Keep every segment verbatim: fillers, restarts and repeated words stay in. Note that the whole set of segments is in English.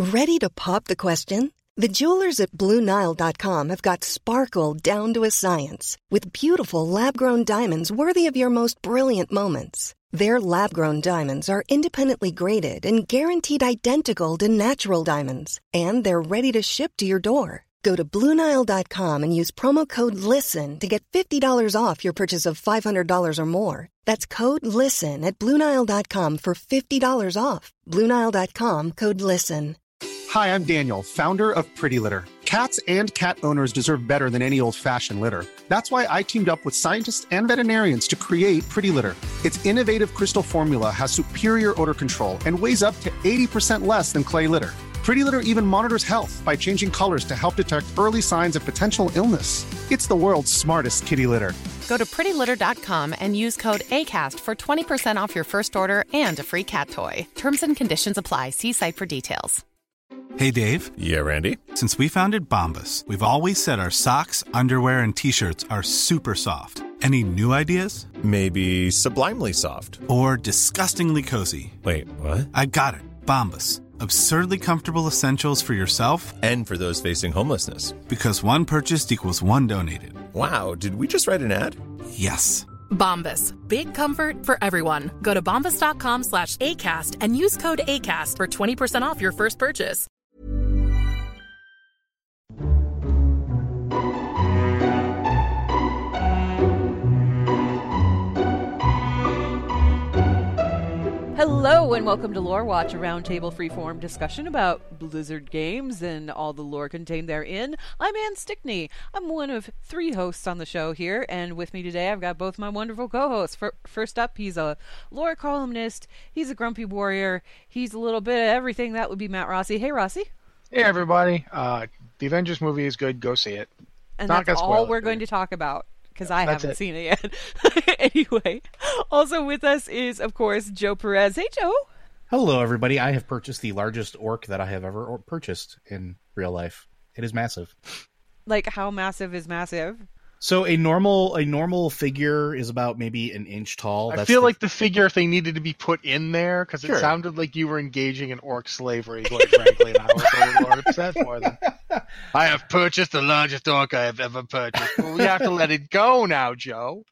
Ready to pop the question? The jewelers at Blue Nile dot com have got sparkle down to a science with beautiful lab-grown diamonds worthy of your most brilliant moments. Their lab-grown diamonds are independently graded and guaranteed identical to natural diamonds, and they're ready to ship to your door. Go to Blue Nile dot com and use promo code LISTEN to get fifty dollars off your purchase of five hundred dollars or more. That's code LISTEN at Blue Nile dot com for fifty dollars off. Blue Nile dot com, code LISTEN. Hi, I'm Daniel, founder of Pretty Litter. Cats and cat owners deserve better than any old-fashioned litter. That's why I teamed up with scientists and veterinarians to create Pretty Litter. Its innovative crystal formula has superior odor control and weighs up to eighty percent less than clay litter. Pretty Litter even monitors health by changing colors to help detect early signs of potential illness. It's the world's smartest kitty litter. Go to pretty litter dot com and use code ACAST for twenty percent off your first order and a free cat toy. Terms and conditions apply. See site for details. Hey, Dave. Yeah, Randy. Since we founded Bombas, we've always said our socks, underwear, and T-shirts are super soft. Any new ideas? Maybe sublimely soft. Or disgustingly cozy. Wait, what? I got it. Bombas. Absurdly comfortable essentials for yourself and for those facing homelessness. Because one purchased equals one donated. Wow, did we just write an ad? Yes. Bombas. Big comfort for everyone. Go to bombas dot com slash ACAST and use code ACAST for twenty percent off your first purchase. Hello and welcome to Lore Watch, a roundtable freeform discussion about Blizzard games and all the lore contained therein. I'm Ann Stickney. I'm one of three hosts on the show here, and with me today I've got both my wonderful co-hosts. First up, he's a lore columnist, he's a grumpy warrior, he's a little bit of everything. That would be Matt Rossi. Hey, Rossi. Hey, everybody. Uh, the Avengers movie is good. Go see it. And Not that's all we're going to talk about. Because I That's haven't it. seen it yet. Anyway, also with us is, of course, Joe Perez. Hey, Joe. Hello, everybody. I have purchased the largest orc that I have ever or- purchased in real life. It is massive. Like, how massive is massive? So a normal a normal figure is about maybe an inch tall. I That's feel the- like the figure, if they needed to be put in there, because Sure. it sounded like you were engaging in orc slavery, quite frankly, and I was a little upset for them. I have purchased the largest orc I have ever purchased. Well, we have to let it go now, Joe.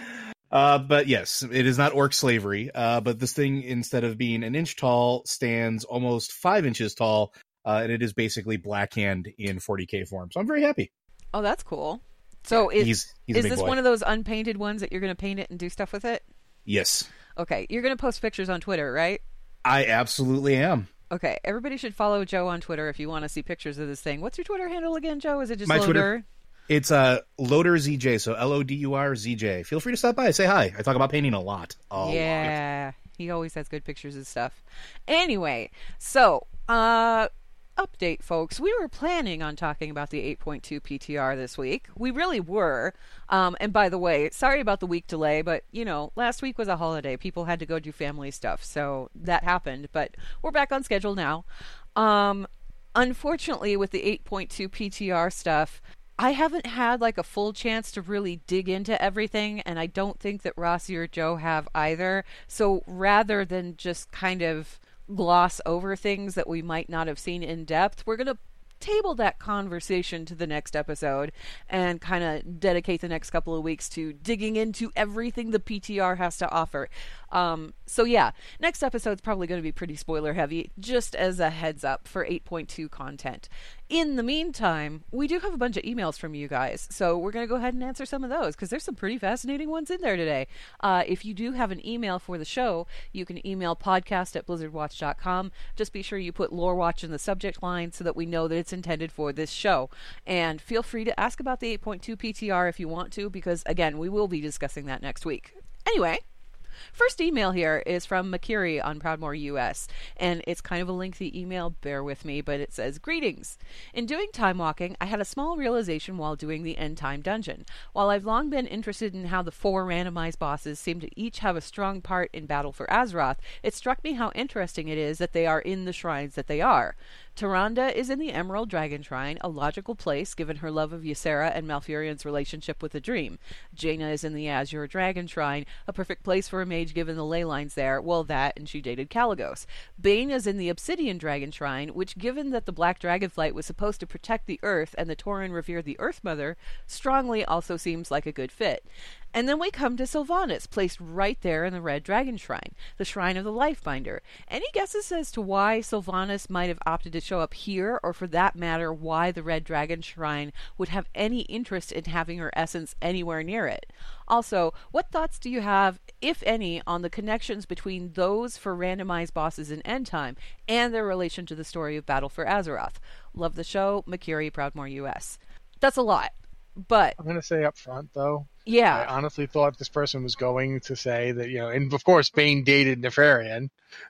Uh, but yes, it is not orc slavery. Uh, but this thing, instead of being an inch tall, stands almost five inches tall, uh, and it is basically Black Hand in forty K form. So I'm very happy. Oh, that's cool. So is, he's, he's a is big this boy. one of those unpainted ones that you're going to paint it and do stuff with it? Yes, Okay, you're going to post pictures on Twitter, right? I absolutely am. Okay, everybody should follow Joe on Twitter if you want to see pictures of this thing. What's your Twitter handle again, Joe? Is it just My Loader? Twitter- It's uh, Loader Z J, so L O D U R Z J. Feel free to stop by, say hi. I talk about painting a lot. A yeah, lot. He always has good pictures and stuff. Anyway, so, uh... update, folks. We were planning on talking about the eight point two P T R this week. We really were. Um, and by the way, sorry about the week delay, but, you know, last week was a holiday. People had to go do family stuff, so that happened. But we're back on schedule now. Um, unfortunately, with the eight point two P T R stuff, I haven't had, like, a full chance to really dig into everything, and I don't think that Rossi or Joe have either. So rather than just kind of gloss over things that we might not have seen in depth, we're going to table that conversation to the next episode and kind of dedicate the next couple of weeks to digging into everything the P T R has to offer. Um, so yeah, next episode's probably going to be pretty spoiler heavy, just as a heads up for eight point two content. In the meantime, we do have a bunch of emails from you guys, so we're going to go ahead and answer some of those, because there's some pretty fascinating ones in there today. Uh, if you do have an email for the show, you can email podcast at blizzard watch dot com. Just be sure you put Lore Watch in the subject line so that we know that it's intended for this show. And feel free to ask about the eight point two P T R if you want to, because, again, we will be discussing that next week. Anyway, first email here is from Makiri on Proudmoore U S, and it's kind of a lengthy email, bear with me, but it says, "Greetings. In doing time walking, I had a small realization while doing the End Time Dungeon. While I've long been interested in how the four randomized bosses seem to each have a strong part in Battle for Azeroth, it struck me how interesting it is that they are in the shrines that they are. Tyrande is in the Emerald Dragon Shrine, a logical place given her love of Ysera and Malfurion's relationship with the Dream. Jaina is in the Azure Dragon Shrine, a perfect place for a mage given the ley lines there. Well, that, and she dated Caligos. Bane is in the Obsidian Dragon Shrine, which, given that the Black Dragonflight was supposed to protect the Earth and the Tauren revere the Earth Mother, strongly also seems like a good fit. And then we come to Sylvanas, placed right there in the Red Dragon Shrine, the Shrine of the Lifebinder. Any guesses as to why Sylvanas might have opted to show up here, or for that matter, why the Red Dragon Shrine would have any interest in having her essence anywhere near it? Also, what thoughts do you have, if any, on the connections between those for randomized bosses in Endtime and their relation to the story of Battle for Azeroth? Love the show, Makiri, Proudmoore U S. That's a lot, but... I'm going to say up front, though, yeah, I honestly thought this person was going to say that, you know, and of course, Bane dated Nefarian.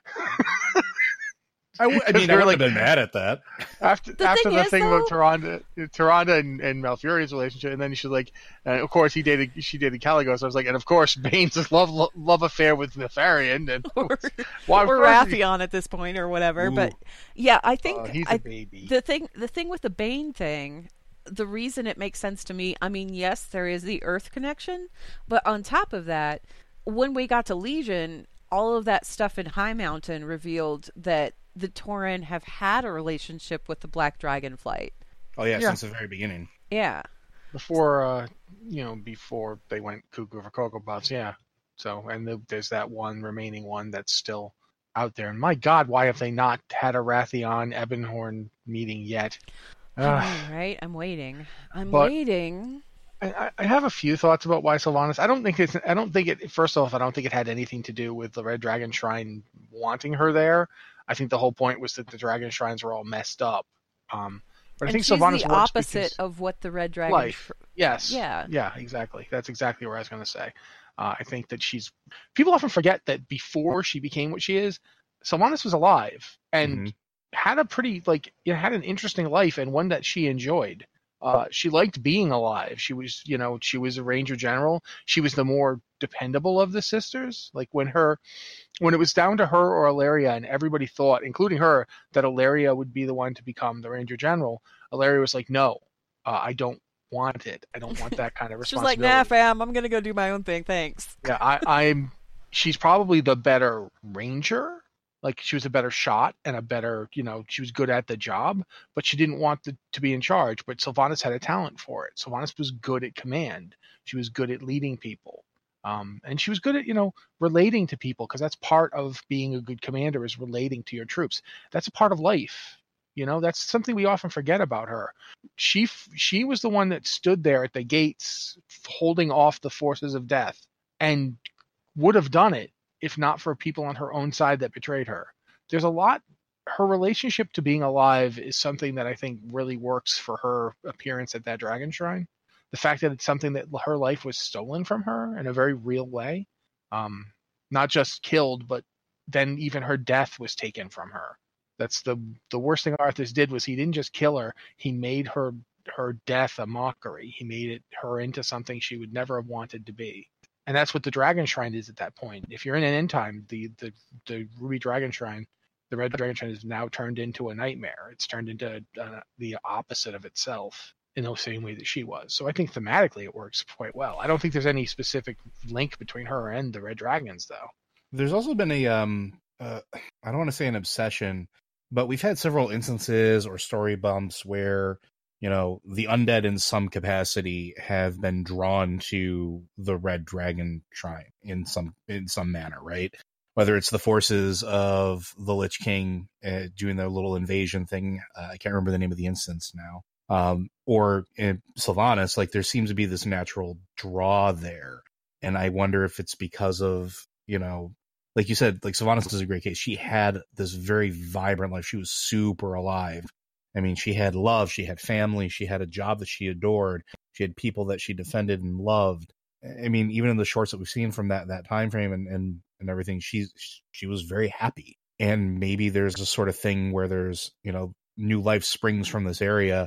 I, w- I mean, I would have been mad at that. After the after thing the is, thing though, about Tyrande, Tyrande and, and Malfurion's relationship, and then she's like, and of course he dated, she dated Caligos. I was like, and of course Bane's love lo- love affair with Nefarian, and or, well, or Rathion at this point, or whatever. Ooh. But yeah, I think uh, he's a I, baby. the thing, the thing with the Bane thing. The reason it makes sense to me, I mean, yes, there is the Earth connection, but on top of that, when we got to Legion, all of that stuff in High Mountain revealed that the Tauren have had a relationship with the Black Dragonflight. Oh yeah, Yeah. since the very beginning. Yeah. Before, uh, you know, before they went cuckoo for Cocoa Puffs, yeah. So, and the, there's that one remaining one that's still out there. And my God, why have they not had a Rathion Ebonhorn meeting yet? I know, right? I'm waiting. I'm But- waiting. I, I have a few thoughts about why Sylvanas. I don't think it's. I don't think it. First off, I don't think it had anything to do with the Red Dragon Shrine wanting her there. I think the whole point was that the Dragon Shrines were all messed up. Um, but I And think she's Sylvanas the works opposite because of what the Red Dragon... life. Sh- Yes. Yeah. Yeah. Exactly. That's exactly what I was going to say. Uh, I think that she's. People often forget that before she became what she is, Sylvanas was alive and Mhm. had a pretty like you know, had an interesting life and one that she enjoyed. Uh, she liked being alive. She was, you know, she was a Ranger General. She was the more dependable of the sisters. Like when her, when it was down to her or Ilaria, and everybody thought, including her, that Ilaria would be the one to become the Ranger General. Ilaria was like, "No, uh, I don't want it. I don't want that kind of She's like, responsibility." nah, fam, I'm going to go do my own thing. Thanks. Yeah, I, I'm. She's probably the better Ranger. Like she was a better shot and a better, you know, she was good at the job, but she didn't want the, to be in charge. But Sylvanas had a talent for it. Sylvanas was good at command. She was good at leading people. Um, and she was good at, you know, relating to people because that's part of being a good commander is relating to your troops. That's a part of life. You know, that's something we often forget about her. She she was the one that stood there at the gates holding off the forces of death and would have done it if not for people on her own side that betrayed her. There's a lot, her relationship to being alive is something that I think really works for her appearance at that Dragon Shrine. The fact that it's something that her life was stolen from her in a very real way. Um, not just killed, but then even her death was taken from her. That's the the worst thing Arthas did was he didn't just kill her, he made her her death a mockery. He made it her into something she would never have wanted to be. And that's what the Dragon Shrine is at that point. If you're in an end time, the, the, the Ruby Dragon Shrine, the Red Dragon Shrine is now turned into a nightmare. It's turned into uh, the opposite of itself in the same way that she was. So I think thematically it works quite well. I don't think there's any specific link between her and the Red Dragons, though. There's also been a, um, uh, I don't want to say an obsession, but we've had several instances or story bumps where, you know, the undead in some capacity have been drawn to the Red Dragon Shrine in some in some manner, right? Whether it's the forces of the Lich King uh, doing their little invasion thing, uh, I can't remember the name of the instance now, um, or in Sylvanas, like there seems to be this natural draw there, and I wonder if it's because of, you know, like you said, like Sylvanas is a great case. She had this very vibrant life. She was super alive. I mean, she had love, she had family, she had a job that she adored, she had people that she defended and loved. I mean, even in the shorts that we've seen from that that time frame and, and, and everything, she's she was very happy. And maybe there's a sort of thing where there's, you know, new life springs from this area.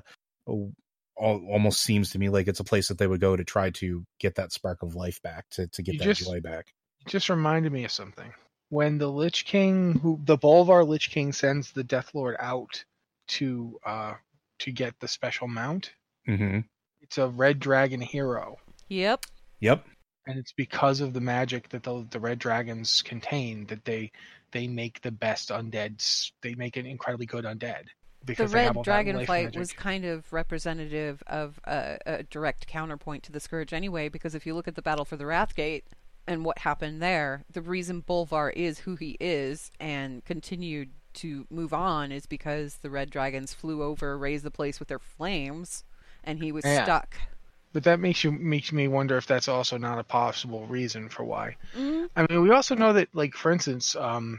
Almost seems to me like it's a place that they would go to try to get that spark of life back, to, to get You that just- joy back. It just reminded me of something. When the Lich King, who the Bolvar Lich King sends the Death Lord out to uh to get the special mount. Mm-hmm. It's a red dragon hero. Yep. Yep. And it's because of the magic that the the red dragons contain that they they make the best undeads. They make an incredibly good undead. The red dragon flight was kind of representative of a, a direct counterpoint to the Scourge anyway, because if you look at the Battle for the Wrathgate and what happened there, the reason Bolvar is who he is and continued to move on is because the red dragons flew over, raised the place with their flames, and he was yeah. stuck. But that makes you makes me wonder if that's also not a possible reason for why. Mm-hmm. I mean, we also know that, like, for instance, um,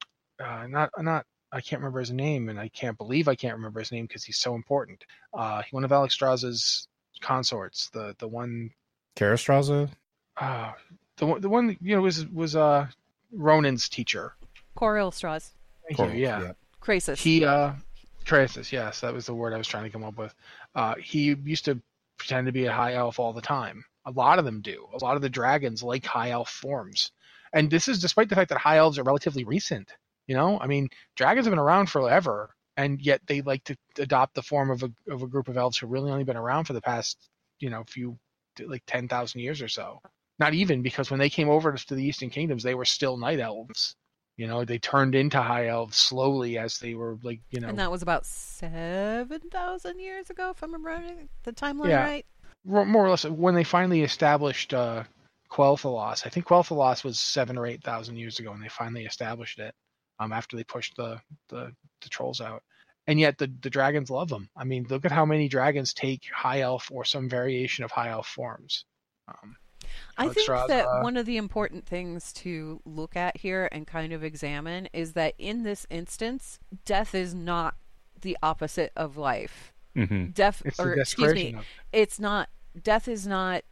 uh, not not I can't remember his name, and I can't believe I can't remember his name because he's so important. Uh, one of Alexstrasza's consorts, the the one, Karastraza? uh, the one the one you know was was uh Ronan's teacher. Coril Strauss. Thank Coril, you. Yeah. yeah. Krasis. He uh, Krasis. Yes, that was the word I was trying to come up with. Uh, he used to pretend to be a high elf all the time. A lot of them do. A lot of the dragons like high elf forms, and this is despite the fact that high elves are relatively recent. You know, I mean, dragons have been around forever, and yet they like to adopt the form of a of a group of elves who really only been around for the past, you know, few like ten thousand years or so. Not even, because when they came over to the Eastern Kingdoms, they were still night elves. You know, they turned into high elves slowly as they were, like, you know. And that was about seven thousand years ago, if I'm remembering the timeline yeah, right. More or less, when they finally established uh, Quel'Thalas. I think Quel'Thalas was seven or eight thousand years ago, and they finally established it. Um, after they pushed the, the, the trolls out. And yet the, the dragons love them. I mean, look at how many dragons take high elf or some variation of high elf forms. Um, I think Alexstrasza, that one of the important things to look at here and kind of examine is that in this instance, death is not the opposite of life. Mm-hmm. Death, it's or the excuse me, desperation of it's not, death is not,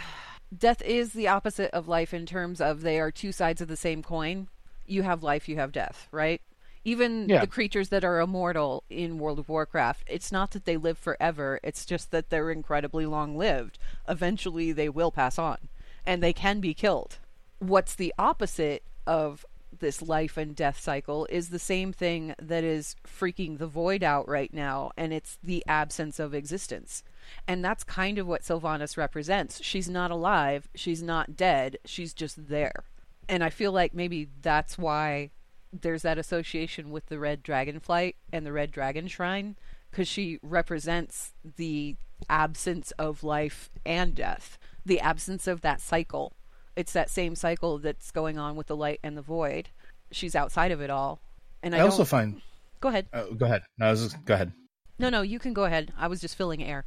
death is the opposite of life in terms of they are two sides of the same coin. You have life, you have death, right? Even yeah. the creatures that are immortal in World of Warcraft, it's not that they live forever, it's just that they're incredibly long-lived. Eventually they will pass on, and they can be killed. What's the opposite of this life and death cycle is the same thing that is freaking the void out right now, and it's the absence of existence. And that's kind of what Sylvanas represents. She's not alive, she's not dead, she's just there. And I feel like maybe that's why there's that association with the Red Dragon Flight and the Red Dragon Shrine, because she represents the absence of life and death, the absence of that cycle. It's that same cycle that's going on with the light and the void. She's outside of it all. And I, I also don't... find... Go ahead. Uh, go ahead. No, I was just... Go ahead. No, no, you can go ahead. I was just filling air.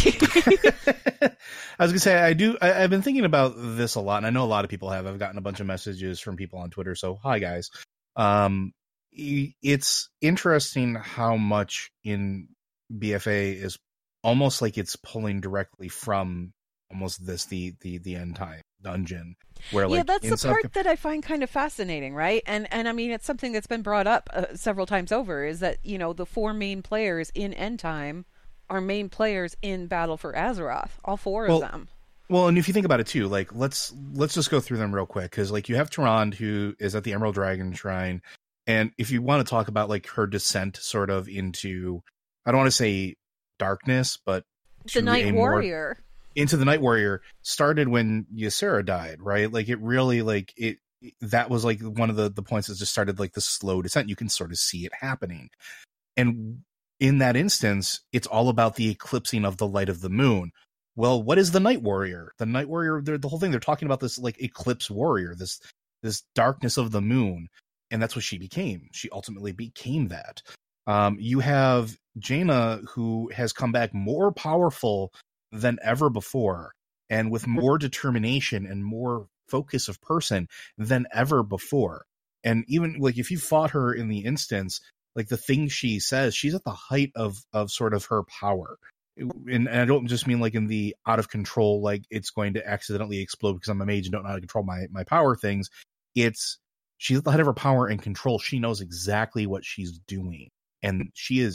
I was gonna say I do. I, I've been thinking about this a lot, and I know a lot of people have. I've gotten a bunch of messages from people on Twitter. So hi guys. Um, it's interesting how much in B F A is almost like it's pulling directly from almost this the the the end time dungeon. Where like yeah, that's the South... part that I find kind of fascinating, right? And and I mean, it's something that's been brought up uh, several times over. Is that, you know, the four main players in End Time are main players in Battle for Azeroth, all four well, of them. Well, and if you think about it too, like let's let's just go through them real quick, because like you have Tyrande, who is at the Emerald Dragon Shrine, and if you want to talk about like her descent sort of into, I don't want to say darkness, but the Night Warrior. More, into the Night Warrior started when Ysera died, right? Like it really like it that was like one of the the points that just started like the slow descent. You can sort of see it happening, and in that instance, it's all about the eclipsing of the light of the moon. Well, what is the Night Warrior? The Night Warrior, the whole thing, they're talking about this like eclipse warrior, this this darkness of the moon, and that's what she became. She ultimately became that. Um, you have Jaina, who has come back more powerful than ever before, and with more determination and more focus of person than ever before. And even like if you fought her in the instance, like the things she says, she's at the height of of sort of her power. And, and I don't just mean like in the out of control, like it's going to accidentally explode because I'm a mage and don't know how to control my my power things. It's she's at the height of her power and control. She knows exactly what she's doing, and she is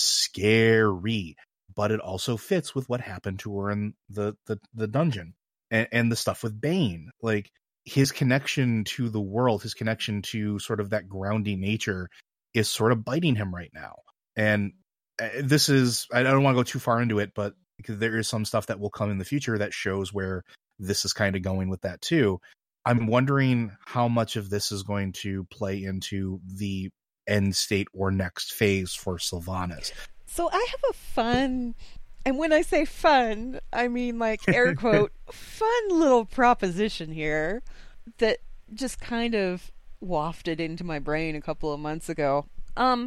scary. But it also fits with what happened to her in the the, the dungeon and, and the stuff with Bane. Like his connection to the world, his connection to sort of that grounding nature is sort of biting him right now. And uh, this is, I don't want to go too far into it, but because there is some stuff that will come in the future that shows where this is kind of going with that too. I'm wondering how much of this is going to play into the end state or next phase for Sylvanas. So I have a fun, and when I say fun, I mean like air quote, fun little proposition here that just kind of wafted into my brain a couple of months ago. Um,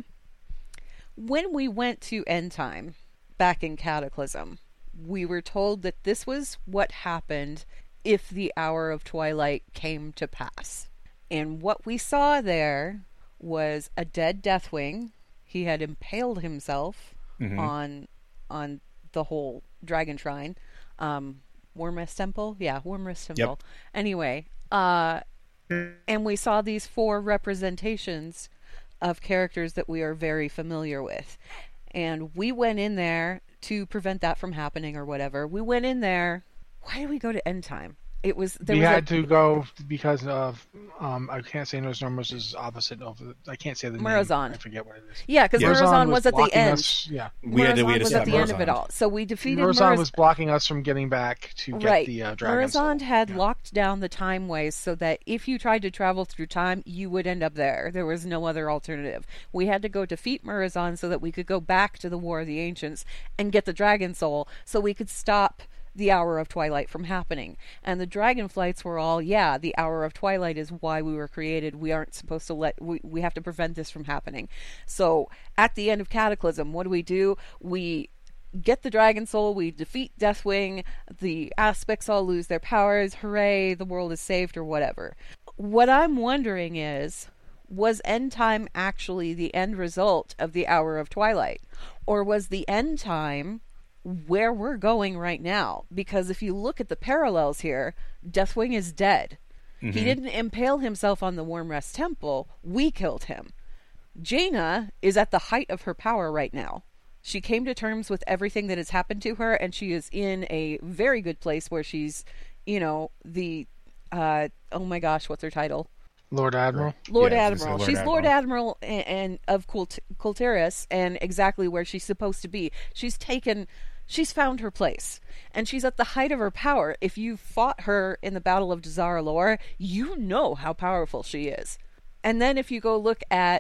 when we went to End Time back in Cataclysm, we were told that this was what happened if the Hour of Twilight came to pass. And what we saw there was a dead Deathwing. He had impaled himself mm-hmm. on on the whole Dragon Shrine. Um, Wyrmrest Temple? Yeah, Wyrmrest Temple. Yep. Anyway, uh, and we saw these four representations of characters that we are very familiar with. And we went in there to prevent that from happening or whatever. We went in there. Why did we go to End Time? It was there we was had a, to go because of um I can't say those numbers is opposite of I can't say the Murozond. name. I forget what it is. Yeah, because yeah. Murozond was, was at the end. Us, yeah, we had to, we had to was at the Murozond. end of it all. So we defeated Murozond. Murozond was blocking us from getting back to get right. the uh, Dragon Soul. Murozond had yeah. locked down the time ways so that if you tried to travel through time, you would end up there. There was no other alternative. We had to go defeat Murozond so that we could go back to the War of the Ancients and get the Dragon Soul, so we could stop the Hour of Twilight from happening. And the Dragonflights were all, yeah, the Hour of Twilight is why we were created. We aren't supposed to let, we, we have to prevent this from happening. So at the end of Cataclysm, what do we do? We get the Dragon Soul, we defeat Deathwing, the aspects all lose their powers, hooray, the world is saved, or whatever. What I'm wondering is, was End Time actually the end result of the Hour of Twilight? Or was the End Time where we're going right now? Because if you look at the parallels here, Deathwing is dead. Mm-hmm. He didn't impale himself on the Wyrmrest Temple. We killed him. Jaina is at the height of her power right now. She came to terms with everything that has happened to her, and she is in a very good place where she's, you know, the, uh, oh my gosh, what's her title? Lord Admiral. Lord yeah, Admiral. Lord she's Admiral. Lord Admiral and, and of Kult- Kultiris, and exactly where she's supposed to be. She's taken... She's found her place, and she's at the height of her power. If you fought her in the Battle of Dazar'alor, you know how powerful she is. And then if you go look at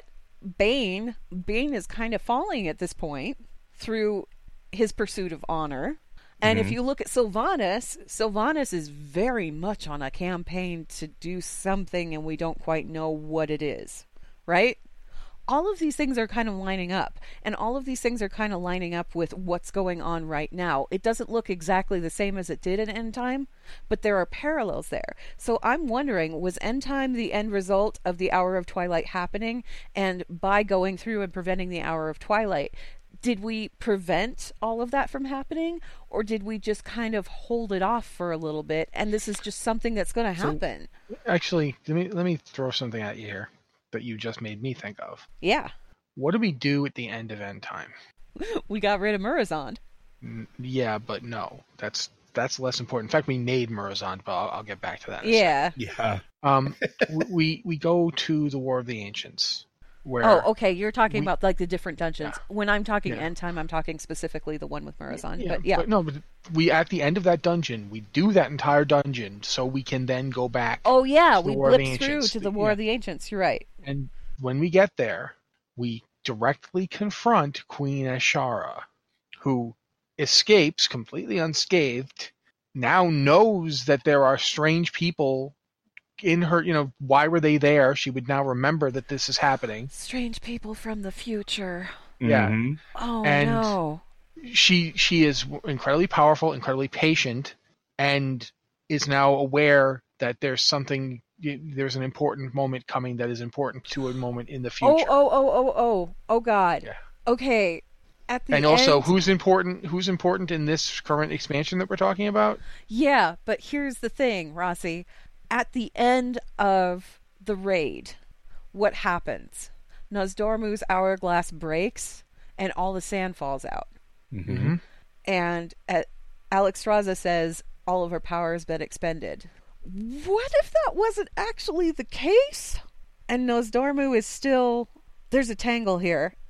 Bane, Bane is kind of falling at this point through his pursuit of honor. And mm-hmm. if you look at Sylvanas, Sylvanas is very much on a campaign to do something, and we don't quite know what it is, right? All of these things are kind of lining up, and all of these things are kind of lining up with what's going on right now. It doesn't look exactly the same as it did in End Time, but there are parallels there. So I'm wondering, was End Time the end result of the Hour of Twilight happening? And by going through and preventing the Hour of Twilight, did we prevent all of that from happening? Or did we just kind of hold it off for a little bit, and this is just something that's going to happen? So, actually, let me, let me throw something at you here that you just made me think of. Yeah. What do we do at the end of End Time? We got rid of Murozond. Yeah, but no. That's that's less important. In fact, we made Murozond, but I'll, I'll get back to that in yeah. a second. Yeah. Um, we we go to the War of the Ancients. Where oh, okay. You're talking we, about like the different dungeons. Yeah. When I'm talking yeah. End Time, I'm talking specifically the one with Murozond. Yeah, but yeah. But no, but we at the end of that dungeon, we do that entire dungeon so we can then go back. Oh yeah, we blip blipped through to the War yeah. of the Ancients. You're right. And when we get there, we directly confront Queen Ashara, who escapes completely unscathed, now knows that there are strange people in her, you know, why were they there? She would now remember that this is happening. Strange people from the future. Yeah. Mm-hmm. Oh, and no. She, she is incredibly powerful, incredibly patient, and is now aware that there's something... there's an important moment coming that is important to a moment in the future. Oh, oh, oh, oh, oh, oh, God. Yeah. Okay. At the and also, end... who's important? Who's important in this current expansion that we're talking about? Yeah, but here's the thing, Rossi. At the end of the raid, what happens? Nozdormu's hourglass breaks, and all the sand falls out. Mm-hmm. And uh, Alexstrasza says all of her power has been expended. What if that wasn't actually the case? And Nozdormu is still... There's a tangle here.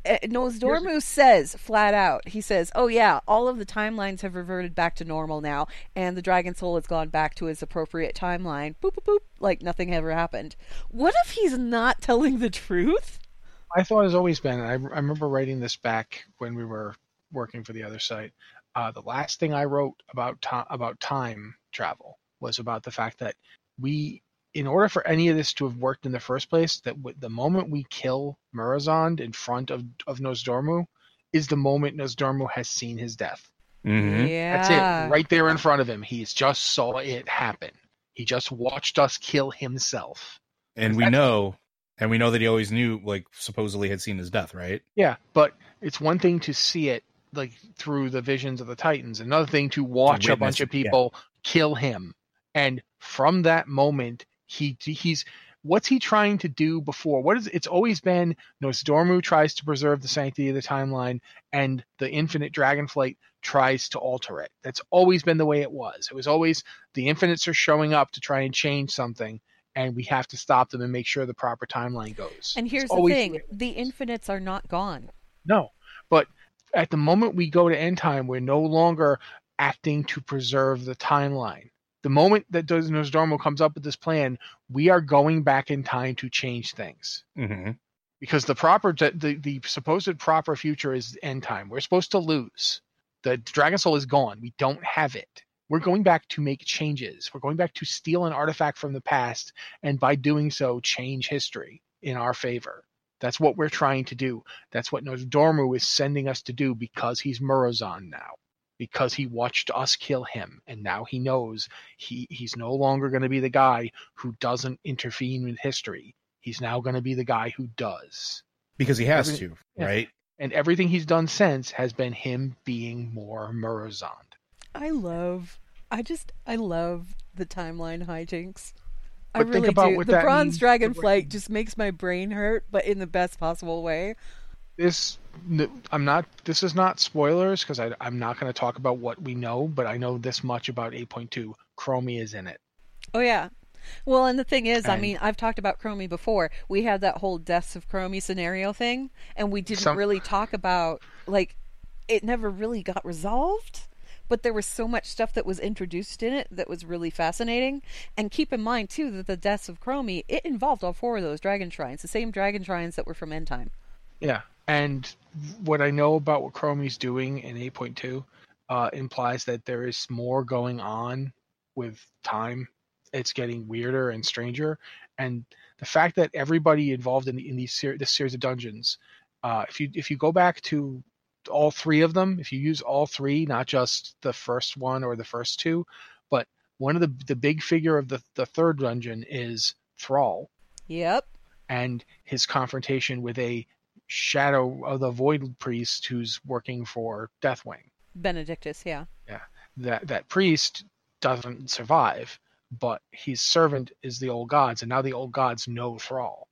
uh, Nosdormu says flat out, he says, oh yeah, all of the timelines have reverted back to normal now, and the Dragon Soul has gone back to its appropriate timeline. Boop, boop, boop, like nothing ever happened. What if he's not telling the truth? My thought has always been, I, I remember writing this back when we were working for the other site, uh, the last thing I wrote about, to- about time travel was about the fact that we, in order for any of this to have worked in the first place, that w- the moment we kill Murozond in front of, of Nosdormu is the moment Nosdormu has seen his death. Mm-hmm. Yeah. That's it. Right there in front of him. He's just saw it happen. He just watched us kill himself. And we know, and we know that he always knew, like, supposedly had seen his death, right? Yeah, but it's one thing to see it, like, through the visions of the Titans. Another thing to watch To a bunch witness of it, yeah. people kill him. And from that moment, he he's what's he trying to do before? What is it's always been Nosdormu tries to preserve the sanctity of the timeline, and the infinite Dragonflight tries to alter it. That's always been the way it was. It was always the infinites are showing up to try and change something, and we have to stop them and make sure the proper timeline goes. And here's It's the always thing, way- the infinites are not gone. No, but at the moment we go to end time, we're no longer acting to preserve the timeline. The moment that Nosdormu comes up with this plan, we are going back in time to change things. Mm-hmm. Because the proper, the, the supposed proper future is end time. We're supposed to lose. The Dragon Soul is gone. We don't have it. We're going back to make changes. We're going back to steal an artifact from the past, and by doing so, change history in our favor. That's what we're trying to do. That's what Nosdormu is sending us to do, because he's Murozond now. Because he watched us kill him, and now he knows he, he's no longer going to be the guy who doesn't intervene with history. He's now going to be the guy who does. Because he has Everything- to, yeah. right? And everything he's done since has been him being more Murozond. I love, I just, I love the timeline hijinks. I But think really about do. what The that Bronze means Dragon for- Flight just makes my brain hurt, but in the best possible way. This, I'm not. This is not spoilers, because I'm not going to talk about what we know, but I know this much about eight point two. Chromie is in it. Oh yeah. Well, and the thing is, I And- mean, I've talked about Chromie before. We had that whole Deaths of Chromie scenario thing, and we didn't Some- really talk about, like, it never really got resolved, but there was so much stuff that was introduced in it that was really fascinating. And keep in mind, too, that the Deaths of Chromie, it involved all four of those dragon shrines, the same dragon shrines that were from End Time. Yeah, and what I know about what Chromie's doing in eight point two uh, implies that there is more going on with time. It's getting weirder and stranger, and the fact that everybody involved in, in these ser- this series of dungeons, uh, if you if you go back to all three of them, if you use all three, not just the first one or the first two, but one of the the big figure of the the third dungeon is Thrall, Yep. and his confrontation with a shadow of the Void Priest who's working for Deathwing. Benedictus, yeah. Yeah, that that priest doesn't survive, but his servant is the old gods, and now the old gods know Thrall.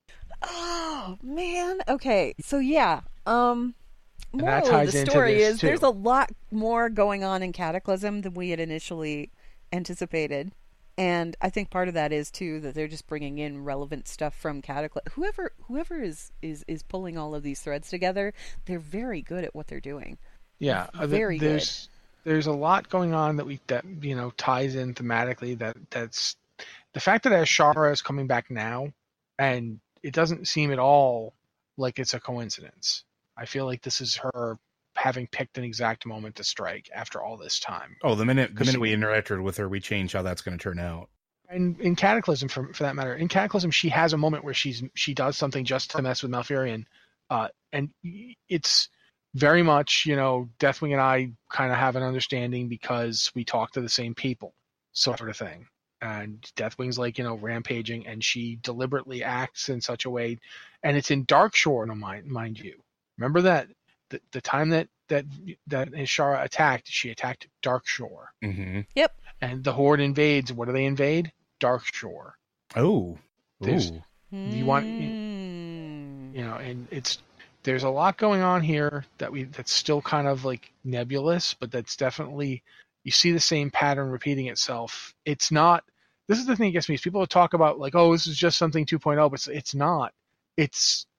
Oh, man. Okay, so yeah. Um, And that moral ties of the into story this, is there's too. a lot more going on in Cataclysm than we had initially anticipated. And I think part of that is too that they're just bringing in relevant stuff from Cataclysm. Whoever whoever is, is is pulling all of these threads together, they're very good at what they're doing. Yeah, uh, th- Very good. there's there's a lot going on that we that you know ties in thematically. That that's the fact that Ashara is coming back now, and it doesn't seem at all like it's a coincidence. I feel like this is her having picked an exact moment to strike after all this time. Oh, the minute the 'Cause minute she- we interacted with her, we changed how that's going to turn out. And in Cataclysm, for for that matter, in Cataclysm, she has a moment where she's she does something just to mess with Malfurion, uh, and it's very much you know Deathwing and I kind of have an understanding because we talk to the same people, sort of thing. And Deathwing's like you know rampaging, and she deliberately acts in such a way, and it's in Darkshore, no mind mind you. Remember that the the time that that that Ishara attacked, she attacked Darkshore. Mm-hmm. Yep. And the Horde invades. What do they invade? Darkshore. Oh, There's- ooh. You want, Hmm. you know, and it's there's a lot going on here that we that's still kind of like nebulous, but that's definitely you see the same pattern repeating itself. It's not. This is the thing that gets me. Is people talk about like, oh, this is just something two point oh, but it's, it's not. It's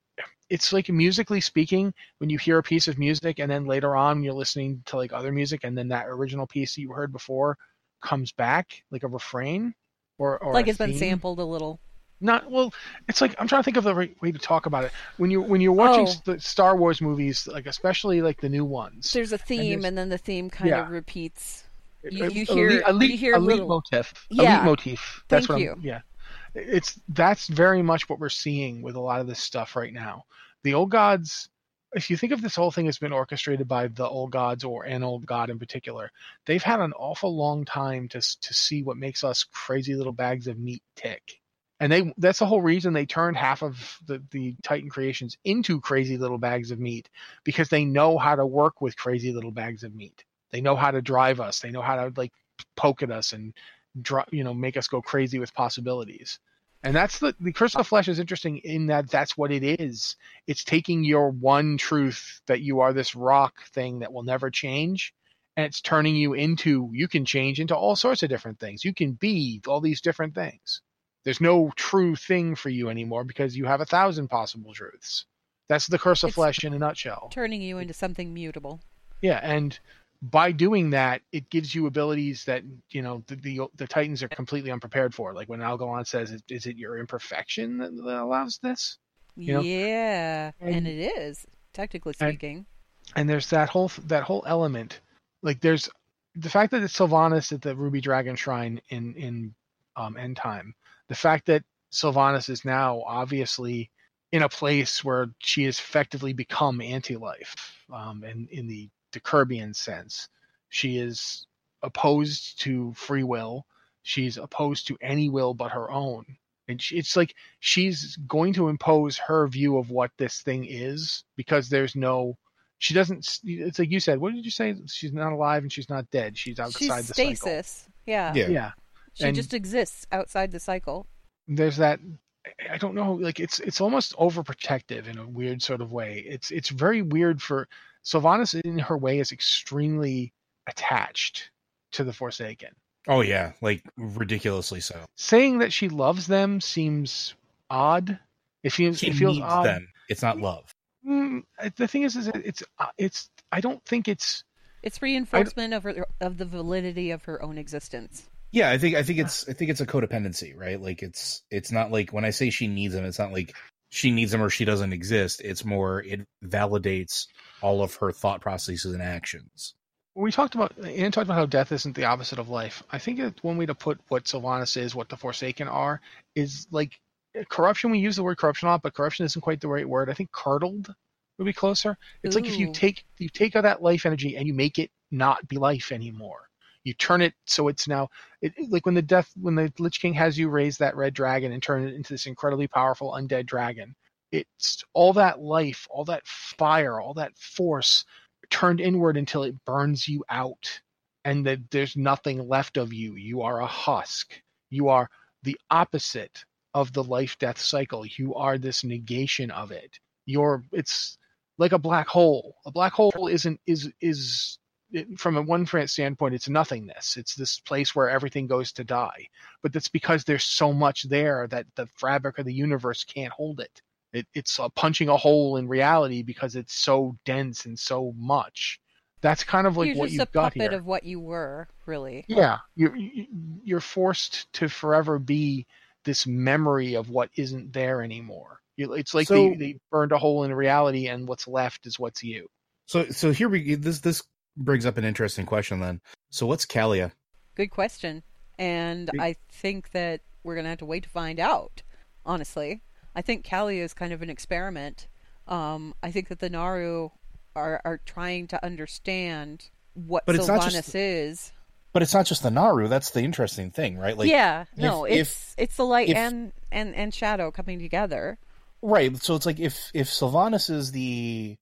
it's like musically speaking, when you hear a piece of music and then later on you're listening to like other music and then that original piece that you heard before comes back like a refrain or, or like a it's been theme. sampled a little. Not well. It's like I'm trying to think of the right way to talk about it. When you when you're watching Oh. the Star Wars movies, like especially like the new ones, There's a theme, and, there's- then the theme kind Yeah. of repeats. You, a- you a hear, lead, a lead, you hear a lead little. motif. Yeah. A lead motif. That's Thank what you. I'm, yeah. It's that's very much what we're seeing with a lot of this stuff right now. The old gods. If you think of this whole thing as been orchestrated by the old gods or an old god in particular, they've had an awful long time to to see what makes us crazy little bags of meat tick. And they that's the whole reason they turned half of the, the Titan creations into crazy little bags of meat, because they know how to work with crazy little bags of meat. They know how to drive us. They know how to like poke at us and dri- you know make us go crazy with possibilities. And that's the the Curse of the Flesh is interesting in that that's what it is. It's taking your one truth that you are this rock thing that will never change, and it's turning you into you can change into all sorts of different things. You can be all these different things. There's no true thing for you anymore because you have a thousand possible truths. That's the Curse of It's Flesh in a nutshell. Turning you into something mutable. Yeah, and by doing that, it gives you abilities that you know the the, the Titans are completely unprepared for. Like when Algalon says, "Is, is it your imperfection that, that allows this?" You know? Yeah, and, And- it is, technically and- speaking. And there's that whole that whole element. Like there's the fact that it's Sylvanas at the Ruby Dragon Shrine in in um, End Time. The fact that Sylvanas is now obviously in a place where she has effectively become anti-life, um, and in the Decurbian sense, she is opposed to free will. She's opposed to any will but her own, and she, it's like she's going to impose her view of what this thing is because there's no. She doesn't. It's like you said. What did you say? She's not alive and she's not dead. She's outside She's the cycle. stasis. Yeah. Yeah. Yeah. She and- just exists outside the cycle. There's that. I don't know. Like it's it's almost overprotective in a weird sort of way. It's it's very weird for Sylvanas in her way is extremely attached to the Forsaken. Oh yeah, like ridiculously so. Saying that she loves them seems odd. It feels She it feels needs odd. them. It's not love. Mm, the thing is, is it, it's uh, it's. I don't think it's. It's reinforcement of her, of the validity of her own existence. Yeah, I think I think it's I think it's a codependency, right? Like it's it's not like when I say she needs them, it's not like she needs them or she doesn't exist. It's more it validates all of her thought processes and actions. We talked about Anne talked about how death isn't the opposite of life. I think it's one way to put what Sylvanas is, what the Forsaken are, is like corruption. We use the word corruption a lot, but corruption isn't quite the right word. I think curdled would be closer. It's like if you Ooh. take you take out that life energy and you make it not be life anymore. You turn it so it's now it, it- like when the death when the Lich King has you raise that red dragon and turn it into this incredibly powerful undead dragon. It's all that life, all that fire, all that force turned inward until it burns you out, and that there's nothing left of you. You are a husk. You are the opposite of the life-death cycle. You are this negation of it. You're it's like a black hole. A black hole isn't is is it, from a one standpoint, it's nothingness. It's this place where everything goes to die. But that's because there's so much there that the fabric of the universe can't hold it. It it's uh, punching a hole in reality because it's so dense and so much. That's kind of like You're what just you've a got puppet here. of what you were, really. Yeah, you're you're forced to forever be this memory of what isn't there anymore. You- It's like So- they, they burned a hole in reality, and what's left is what's you. So so here we this this brings up an interesting question then. So what's Kalia? Good question. And Big- I think that we're going to have to wait to find out, honestly. I think Kalia is kind of an experiment. Um, I think that the Naru are, are trying to understand what But it's not Sylvanas just- is. But it's not just the Naru. That's the interesting thing, right? Like yeah, no, if- it's it's the light if- and, and, and shadow coming together. right. So it's like if if Sylvanas is the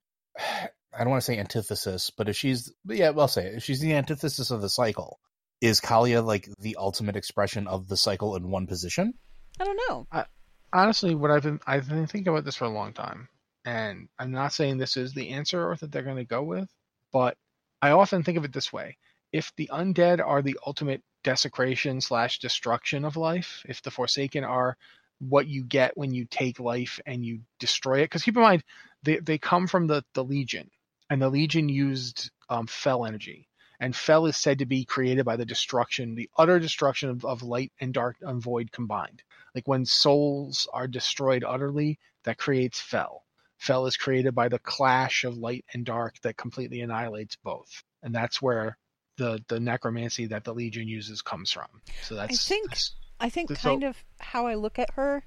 I don't want to say antithesis, but if she's yeah, I'll say it. If she's the antithesis of the cycle, is Kalia like the ultimate expression of the cycle in one position? I don't know. Honestly, what I've been I've been thinking about this for a long time, and I'm not saying this is the answer or that they're going to go with, but I often think of it this way: if the undead are the ultimate desecration slash destruction of life, if the Forsaken are what you get when you take life and you destroy it. Because keep in mind, they they come from the the Legion, and the Legion used um, Fel energy, and Fel is said to be created by the destruction, the utter destruction of, of light and dark and void combined. Like when souls are destroyed utterly, that creates Fel. Fel is created by the clash of light and dark that completely annihilates both, and that's where the the necromancy that the Legion uses comes from. So that's I think that's, I think that's kind so, of how I look at her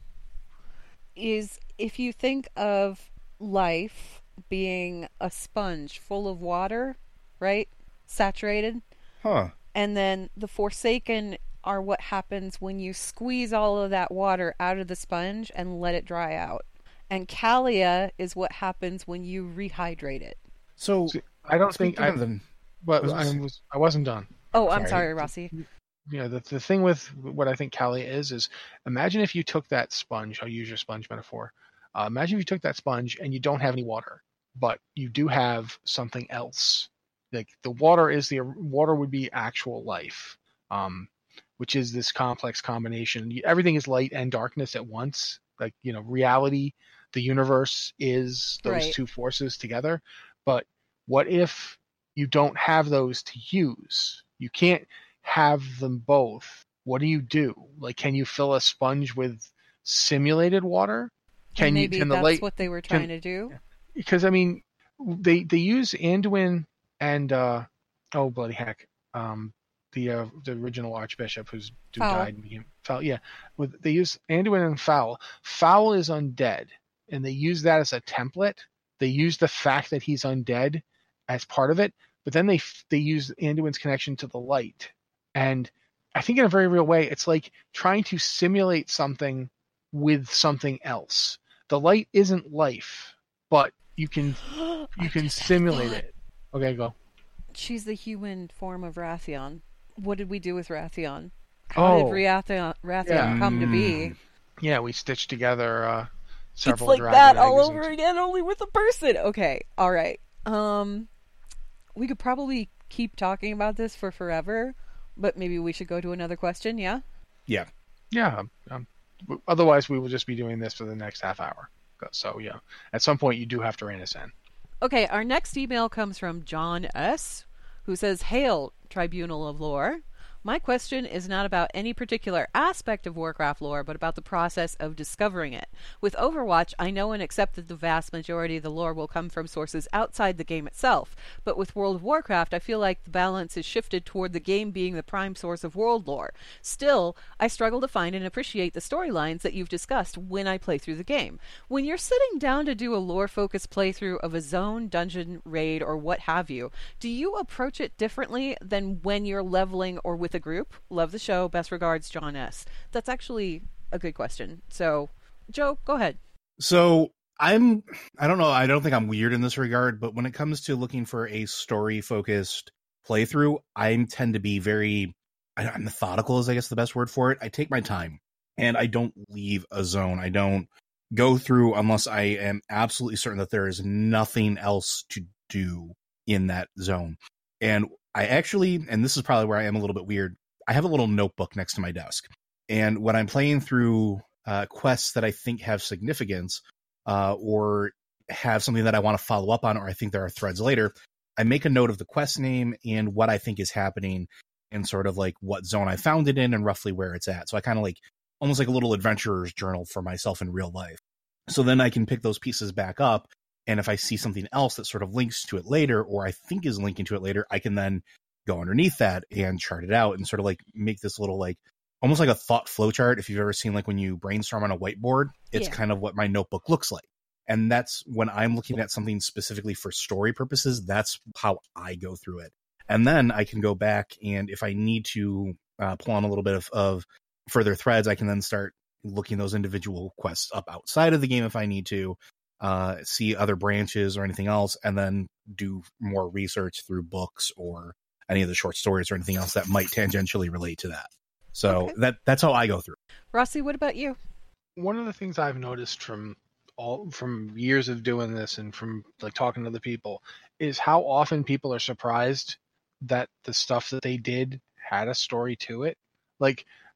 is if you think of life being a sponge full of water, right? Saturated. Huh. And then the Forsaken are what happens when you squeeze all of that water out of the sponge and let it dry out. And Kalia is what happens when you rehydrate it. So I don't think I, them. but was I this- was I wasn't done. Oh, I'm Sorry. sorry, Rossi. You know, the the thing with what I think Kalia is is imagine if you took that sponge. I'll use your sponge metaphor. Uh, imagine if you took that sponge and you don't have any water, but you do have something else. Like the water is the water would be actual life, um, which is this complex combination. Everything is light and darkness at once. Like, you know, reality, the universe is those Right. two forces together. But what if you don't have those to use? You can't have them both. What do you do? Like, can you fill a sponge with simulated water? Can Maybe you? Can the that's light? what they were can- trying to do. Because I mean, they they use Anduin and uh, oh bloody heck, um, the uh, the original Archbishop who's who Foul. died and became Foul. Yeah, with they use Anduin and Foul. Foul is undead, and they use that as a template. They use the fact that he's undead as part of it, but then they they use Anduin's connection to the light, and I think in a very real way, it's like trying to simulate something with something else. The light isn't life, but you can I you can just had a simulate thought. it. Okay, go. She's the human form of Rathion. What did we do with Rathion? How Oh. did Rathion, Rathion Yeah. come to be? Yeah, we stitched together uh, several. It's like dragon that all eggs over into- again, only with a person. Okay, all right. Um, we could probably keep talking about this for forever, but maybe we should go to another question. Yeah. Yeah. Yeah. Um, w- otherwise, we will just be doing this for the next half hour. So yeah, at some point you do have to rein us in. Okay, our next email comes from John S., who says, "Hail, Tribunal of Lore. My question is not about any particular aspect of Warcraft lore, but about the process of discovering it. With Overwatch, I know and accept that the vast majority of the lore will come from sources outside the game itself, but with World of Warcraft, I feel like the balance is shifted toward the game being the prime source of world lore. Still, I struggle to find and appreciate the storylines that you've discussed when I play through the game. When you're sitting down to do a lore-focused playthrough of a zone, dungeon, raid, or what have you, do you approach it differently than when you're leveling or with a group? Love the show. Best regards, John S." That's actually a good question. So, Joe, go ahead. So I'm, I don't know, I don't think I'm weird in this regard, but when it comes to looking for a story focused playthrough, I tend to be very, I'm methodical is I guess the best word for it. I take my time and I don't leave a zone. I don't go through unless I am absolutely certain that there is nothing else to do in that zone. And I actually, and this is probably where I am a little bit weird, I have a little notebook next to my desk. And when I'm playing through uh, quests that I think have significance uh, or have something that I want to follow up on, or I think there are threads later, I make a note of the quest name and what I think is happening and sort of like what zone I found it in and roughly where it's at. So I kind of like almost like a little adventurer's journal for myself in real life. So then I can pick those pieces back up. And if I see something else that sort of links to it later, or I think is linking to it later, I can then go underneath that and chart it out and sort of like make this little like almost like a thought flow chart. If you've ever seen like when you brainstorm on a whiteboard, it's Yeah. kind of what my notebook looks like. And that's when I'm looking at something specifically for story purposes, that's how I go through it. And then I can go back and if I need to uh, pull on a little bit of, of further threads, I can then start looking those individual quests up outside of the game if I need to, uh, see other branches or anything else, and then do more research through books or any of the short stories or anything else that might tangentially relate to that. So Okay. that that's how I go through. Rossi, what about you? One of the things I've noticed from all from years of doing this and from like talking to the people is how often people are surprised that the stuff that they did had a story to it. Like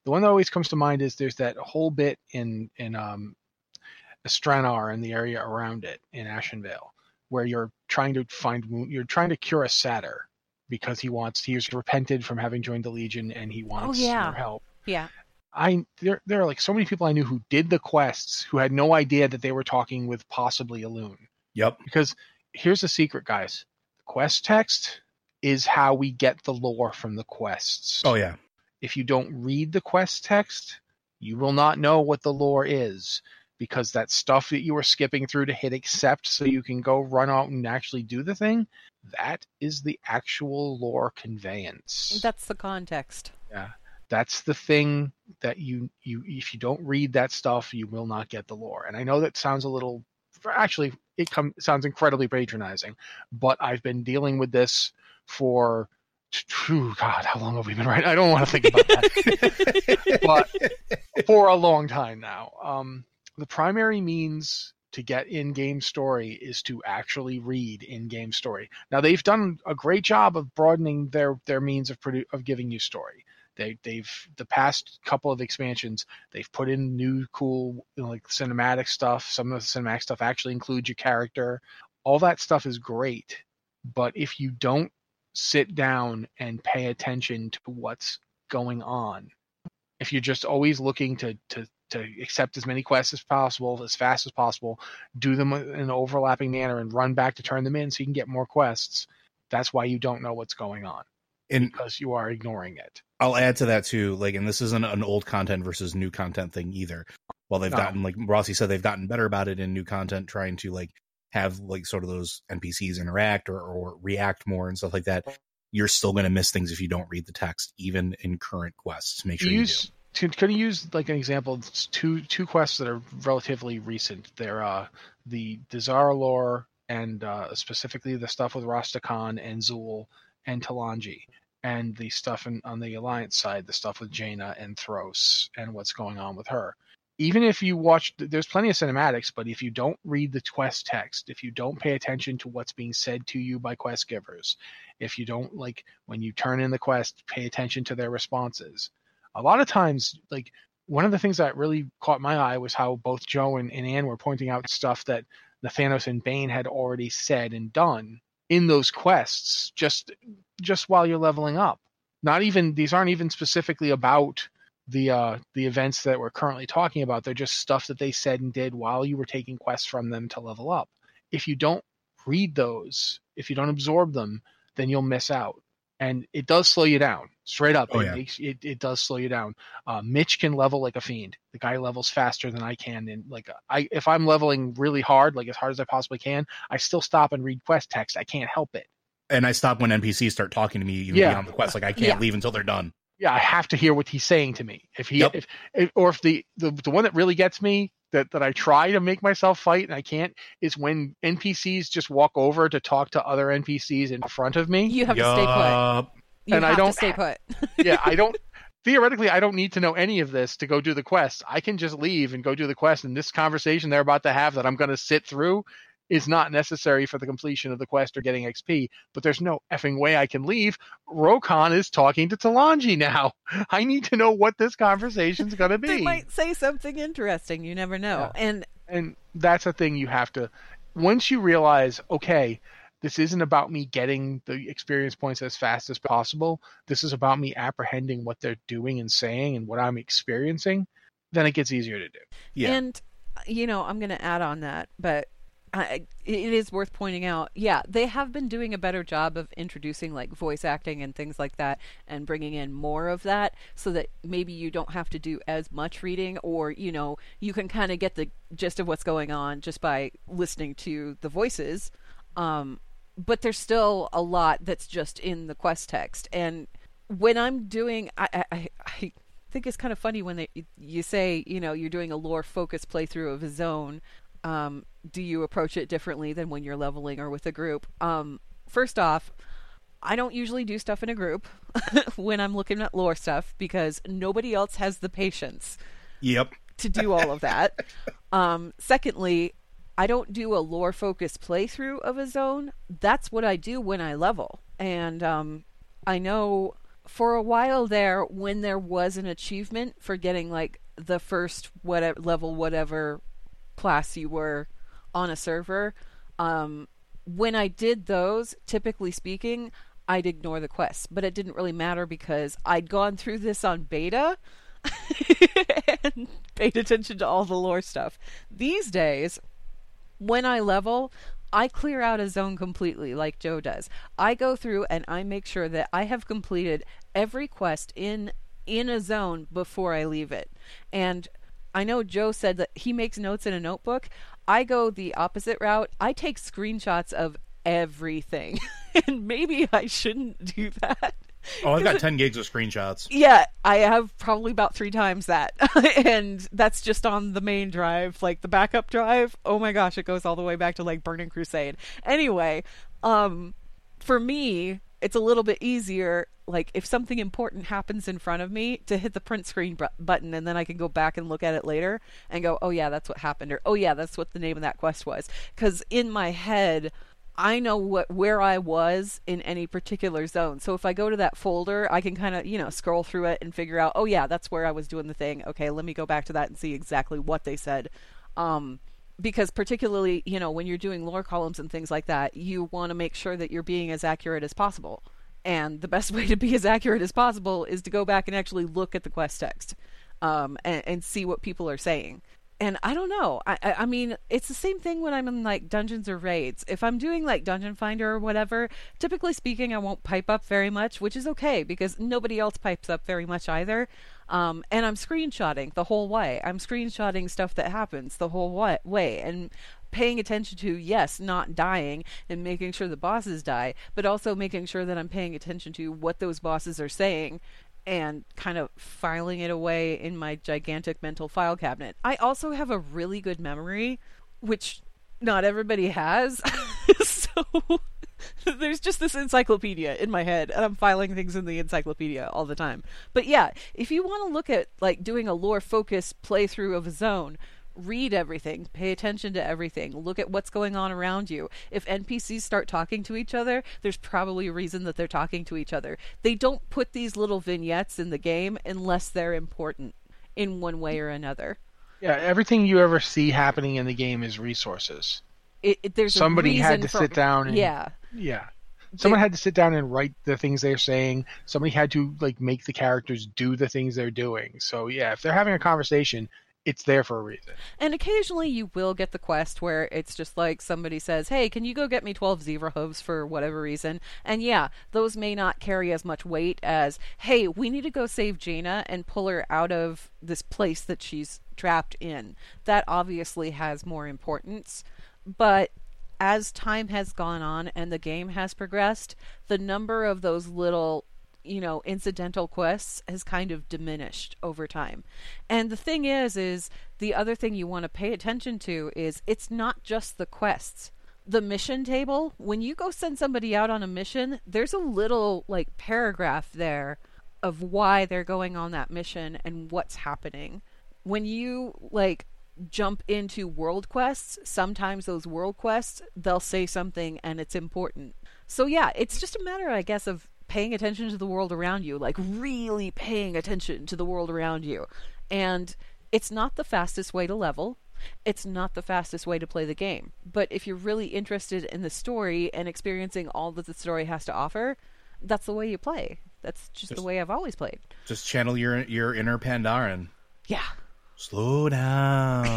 The one that always comes to mind is there's that whole bit in in um, Stranar and the area around it in Ashenvale, where you're trying to find you're trying to cure a satyr because he wants he's repented from having joined the Legion and he wants oh, yeah. your help. Yeah. I there there are like so many people I knew who did the quests who had no idea that they were talking with possibly a loon. Yep. Because here's the secret, guys. The quest text is how we get the lore from the quests. Oh yeah. If you don't read the quest text, you will not know what the lore is, because that stuff that you were skipping through to hit accept so you can go run out and actually do the thing, that is the actual lore conveyance. That's the context. Yeah. That's the thing that you, you, if you don't read that stuff, you will not get the lore. And I know that sounds a little, actually, it come, sounds incredibly patronizing, but I've been dealing with this for, oh God, how long have we been writing? I don't want to think about that, but for a long time now. Um, the primary means to get in-game story is to actually read in-game story. Now, they've done a great job of broadening their, their means of produ- of giving you story. They, they've the past couple of expansions, they've put in new cool, you know, like cinematic stuff. Some of the cinematic stuff actually includes your character. All that stuff is great, but if you don't sit down and pay attention to what's going on, if you're just always looking to to to accept as many quests as possible, as fast as possible, do them in an overlapping manner, and run back to turn them in so you can get more quests, that's why you don't know what's going on. And because you are ignoring it. I'll add to that too, like, and this isn't an old content versus new content thing either. Well, they've No. gotten, like Rossi said, they've gotten better about it in new content, trying to like have like sort of those N P Cs interact or, or react more and stuff like that. You're still going to miss things if you don't read the text, even in current quests. Make sure you, use, do. To, can you use like an example? It's two two quests that are relatively recent. They're uh, the Dazara lore and uh, specifically the stuff with Rastakhan and Zul and Talanji, and the stuff in, on the Alliance side, the stuff with Jaina and Thros and what's going on with her. Even if you watch, there's plenty of cinematics, but if you don't read the quest text, if you don't pay attention to what's being said to you by quest givers, if you don't, like, when you turn in the quest, pay attention to their responses. A lot of times, like, one of the things that really caught my eye was how both Joe and, and Anne were pointing out stuff that Nathanos and Bane had already said and done in those quests, just just while you're leveling up. Not even, these aren't even specifically about the uh, the events that we're currently talking about. They're just stuff that they said and did while you were taking quests from them to level up. If you don't read those, if you don't absorb them, then you'll miss out. And it does slow you down, straight up. Oh, it, yeah. makes, it, it does slow you down. Uh, Mitch can level like a fiend. The guy levels faster than I can. And like, I, if I'm leveling really hard, like as hard as I possibly can, I still stop and read quest text. I can't help it. And I stop when N P Cs start talking to me even Yeah. beyond the quest. Like I can't Yeah. leave until they're done. Yeah, I have to hear what he's saying to me. If he, Yep. if, if, or if the, the the one that really gets me, that that I try to make myself fight and I can't, is when N P Cs just walk over to talk to other N P Cs in front of me. You have to stay put. Yup. You And I have don't- to stay put. Yeah, I don't. Theoretically, I don't need to know any of this to go do the quest. I can just leave and go do the quest. And this conversation they're about to have that I'm going to sit through is not necessary for the completion of the quest or getting X P. But there's no effing way I can leave. Rokan is talking to Talanji now. I need to know what this conversation's going to be. They might say something interesting. You never know. Yeah. And And that's a thing you have to, once you realize, okay, this isn't about me getting the experience points as fast as possible. This is about me apprehending what they're doing and saying and what I'm experiencing. Then it gets easier to do. Yeah. And, you know, I'm going to add on that, but I, it is worth pointing out, yeah, they have been doing a better job of introducing like voice acting and things like that and bringing in more of that so that maybe you don't have to do as much reading, or, you know, you can kind of get the gist of what's going on just by listening to the voices. Um, but there's still a lot that's just in the quest text. And when I'm doing, I, I, I think it's kind of funny when they, you say, you know, you're doing a lore focused playthrough of a zone. Um, do you approach it differently than when you're leveling or with a group? Um, first off, I don't usually do stuff in a group when I'm looking at lore stuff because nobody else has the patience Yep. to do all of that. Um, secondly, I don't do a lore focused playthrough of a zone. That's what I do when I level. And um, I know for a while there, when there was an achievement for getting like the first whatever level, whatever class you were on a server, um, when I did those, typically speaking, I'd ignore the quests. But it didn't really matter because I'd gone through this on beta and paid attention to all the lore stuff. These days, when I level, I clear out a zone completely like Joe does. I go through and I make sure that I have completed every quest in in a zone before I leave it. And I know Joe said that he makes notes in a notebook. I go the opposite route. I take screenshots of everything. And maybe I shouldn't do that. Oh, I've got ten gigs of screenshots. Yeah, I have probably about three times that. And that's just on the main drive. Like the backup drive, oh my gosh, it goes all the way back to like Burning Crusade. Anyway, um, for me, it's a little bit easier, like if something important happens in front of me, to hit the print screen bu- button, and then I can go back and look at it later and go, oh yeah, that's what happened, or oh yeah, that's what the name of that quest was. Because in my head, I know what where I was in any particular zone. So if I go to that folder, I can kind of, you know, scroll through it and figure out, oh yeah, that's where I was doing the thing. Okay, let me go back to that and see exactly what they said. Um, because particularly, you know, when you're doing lore columns and things like that, you want to make sure that you're being as accurate as possible. And the best way to be as accurate as possible is to go back and actually look at the quest text, um, and, and see what people are saying. And I don't know. I, I I mean, it's the same thing when I'm in like dungeons or raids. If I'm doing like Dungeon Finder or whatever, typically speaking, I won't pipe up very much, which is okay because nobody else pipes up very much either. Um, and I'm screenshotting the whole way. I'm screenshotting stuff that happens the whole wa- way and paying attention to, yes, not dying and making sure the bosses die, but also making sure that I'm paying attention to what those bosses are saying and kind of filing it away in my gigantic mental file cabinet. I also have a really good memory, which not everybody has. So there's just this encyclopedia in my head, and I'm filing things in the encyclopedia all the time. But yeah, if you want to look at like doing a lore-focused playthrough of a zone, read everything, pay attention to everything, look at what's going on around you. If N P Cs start talking to each other, there's probably a reason that they're talking to each other. They don't put these little vignettes in the game unless they're important in one way or another. Yeah, everything you ever see happening in the game is resources. It, it, there's Somebody a had to for, sit down and yeah. Yeah. Someone had to sit down and write the things they're saying. Somebody had to like make the characters do the things they're doing. So yeah, if they're having a conversation, it's there for a reason. And occasionally you will get the quest where it's just like somebody says, hey, can you go get me twelve zebra hooves for whatever reason? And yeah, those may not carry as much weight as, hey, we need to go save Jaina and pull her out of this place that she's trapped in. That obviously has more importance. But as time has gone on and the game has progressed, the number of those little, you know, incidental quests has kind of diminished over time. And the thing is, is the other thing you want to pay attention to is it's not just the quests. The mission table, when you go send somebody out on a mission, there's a little like paragraph there of why they're going on that mission and what's happening. When you like jump into world quests, sometimes those world quests, they'll say something and it's important. So yeah, it's just a matter, I guess, of paying attention to the world around you, like really paying attention to the world around you. And it's not the fastest way to level. It's not the fastest way to play the game. But if you're really interested in the story and experiencing all that the story has to offer, that's the way you play. That's just, just the way I've always played. Just channel your your inner Pandaren. Yeah. Slow down.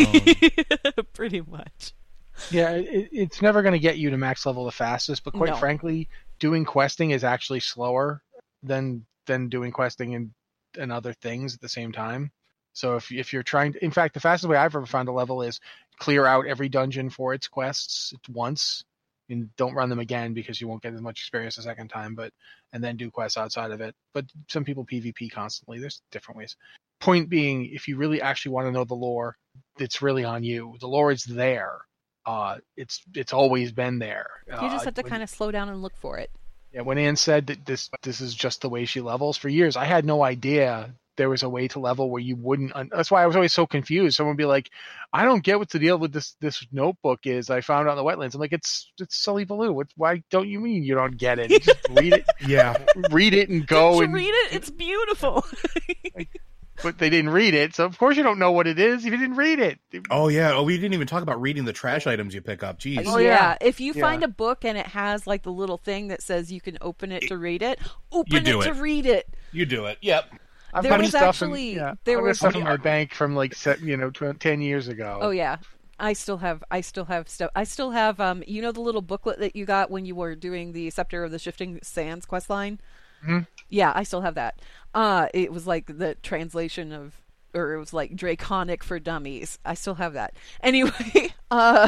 Pretty much. Yeah, it, it's never going to get you to max level the fastest, but quite No. frankly, doing questing is actually slower than than doing questing and, and other things at the same time. So if if you're trying to, in fact, the fastest way I've ever found a level is clear out every dungeon for its quests once, and don't run them again because you won't get as much experience the second time, but and then do quests outside of it. But some people PvP constantly. There's different ways. Point being, if you really actually want to know the lore, it's really on you. The lore is there. Uh, it's it's always been there. You just uh, have to when, kind of slow down and look for it. Yeah, when Anne said that this this is just the way she levels, for years I had no idea there was a way to level where you wouldn't. Un- That's why I was always so confused. Someone would be like, "I don't get what the deal with this this notebook is. I found out in the wetlands." I'm like, "It's it's Sully Baloo. What? Why don't you mean you don't get it? You just read it. Yeah, read it and go Did you and read it? It's beautiful." But they didn't read it, so of course you don't know what it is if you didn't read it. Oh yeah. Oh, we didn't even talk about reading the trash items you pick up. Jeez. Oh, yeah. yeah. If you Yeah. find a book and it has like the little thing that says you can open it to read it, open do it, to it. read it. You do it. Yep. I've There got was stuff actually- in, yeah, there I've got was- stuff in my bank from like se- you know tw- ten years ago. Oh yeah. I still have I still have stuff. I still have um you know the little booklet that you got when you were doing the Scepter of the Shifting Sands quest line? Mm-hmm. Yeah, I still have that. Uh it was like the translation of or it was like Draconic for Dummies. I still have that. Anyway, uh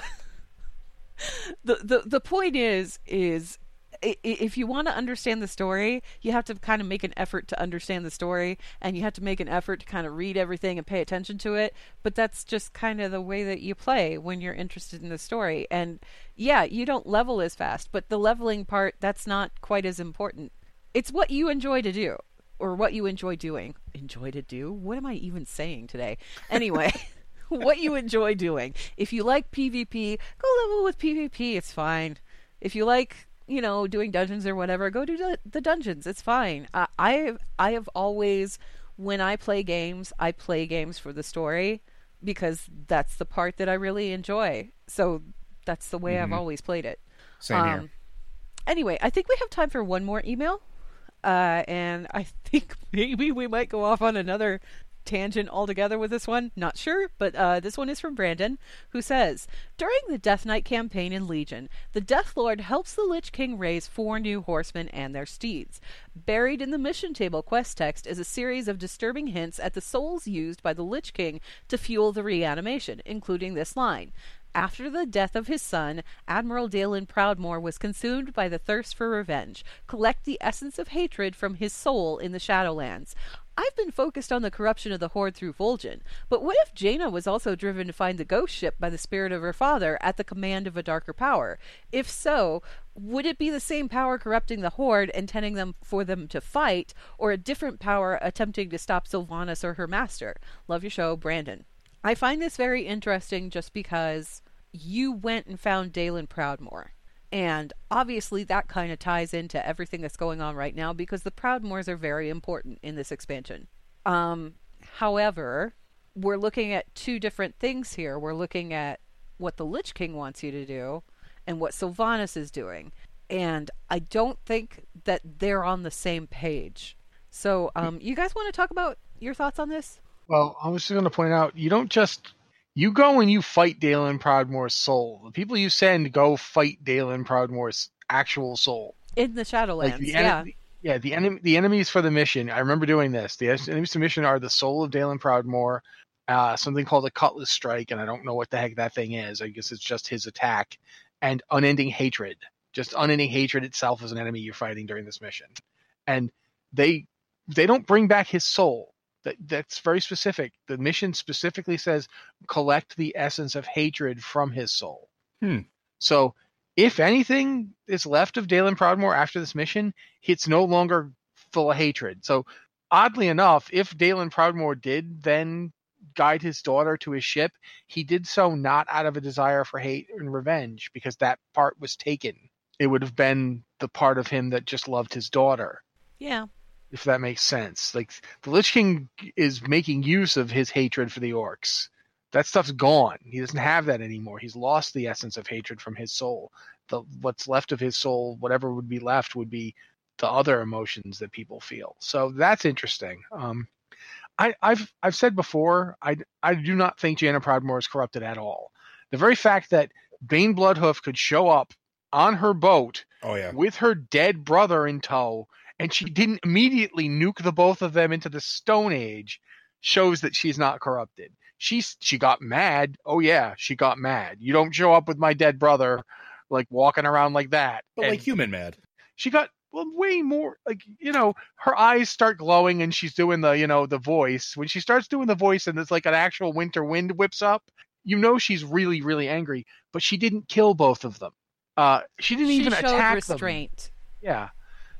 the the the point is is i- i- if you want to understand the story, you have to kind of make an effort to understand the story, and you have to make an effort to kind of read everything and pay attention to it. But that's just kind of the way that you play when you're interested in the story. And yeah, you don't level as fast, but the leveling part, that's not quite as important. It's what you enjoy to do, or what you enjoy doing. Enjoy to do? What am I even saying today? Anyway. What you enjoy doing. If you like PvP, go level with PvP. It's fine. If you like, you know, doing dungeons or whatever, go do the, the dungeons. It's fine. I, I have I have always, when I play games, I play games for the story because that's the part that I really enjoy. So that's the way Mm-hmm. I've always played it. Same Um, here. Anyway, I think we have time for one more email. Uh, and I think maybe we might go off on another tangent altogether with this one. Not sure, but uh, this one is from Brandon, who says, during the Death Knight campaign in Legion, the Death Lord helps the Lich King raise four new horsemen and their steeds. Buried in the mission table quest text is a series of disturbing hints at the souls used by the Lich King to fuel the reanimation, including this line. After the death of his son, Admiral Dalen Proudmoore was consumed by the thirst for revenge. Collect the essence of hatred from his soul in the Shadowlands. I've been focused on the corruption of the Horde through Vol'jin, but what if Jaina was also driven to find the ghost ship by the spirit of her father at the command of a darker power? If so, would it be the same power corrupting the Horde, intending them for them to fight, or a different power attempting to stop Sylvanas or her master? Love your show, Brandon. I find this very interesting just because you went and found Dalen Proudmoore. And obviously that kind of ties into everything that's going on right now because the Proudmoores are very important in this expansion. Um, however, we're looking at two different things here. We're looking at what the Lich King wants you to do and what Sylvanas is doing. And I don't think that they're on the same page. So um, you guys want to talk about your thoughts on this? Well, I was just going to point out, you don't just you go and you fight Dalen Proudmoore's soul. The people you send go fight Dalen Proudmoore's actual soul. In the Shadowlands, Like the yeah. enemy, yeah, the enemy, the enemies for the mission. I remember doing this. The enemies to the mission are the soul of Dalen Proudmoore, uh, something called a Cutlass Strike, and I don't know what the heck that thing is. I guess it's just his attack, and unending hatred. Just unending hatred itself as an enemy you're fighting during this mission, and they they don't bring back his soul. That that's very specific. The mission specifically says collect the essence of hatred from his soul. Hmm. So if anything is left of Dalen Proudmoore after this mission, it's no longer full of hatred. So oddly enough, if Dalen Proudmoore did then guide his daughter to his ship, he did so not out of a desire for hate and revenge, because that part was taken. It would have been the part of him that just loved his daughter. Yeah. If that makes sense. Like, the Lich King is making use of his hatred for the orcs. That stuff's gone. He doesn't have that anymore. He's lost the essence of hatred from his soul. The what's left of his soul, whatever would be left, would be the other emotions that people feel. So that's interesting. Um, I, I've I've said before, I, I do not think Jaina Proudmoore is corrupted at all. The very fact that Bane Bloodhoof could show up on her boat Oh yeah. with her dead brother in tow, and she didn't immediately nuke the both of them into the Stone Age, shows that she's not corrupted. She's she got mad. Oh yeah, she got mad. You don't show up with my dead brother, like walking around like that. But And like human mad. she got well way more like, you know, her eyes start glowing and she's doing the, you know, the voice. When she starts doing the voice and it's like an actual winter wind whips up, you know she's really really angry. But she didn't kill both of them. Uh, she didn't She even showed attack restraint. them. Yeah.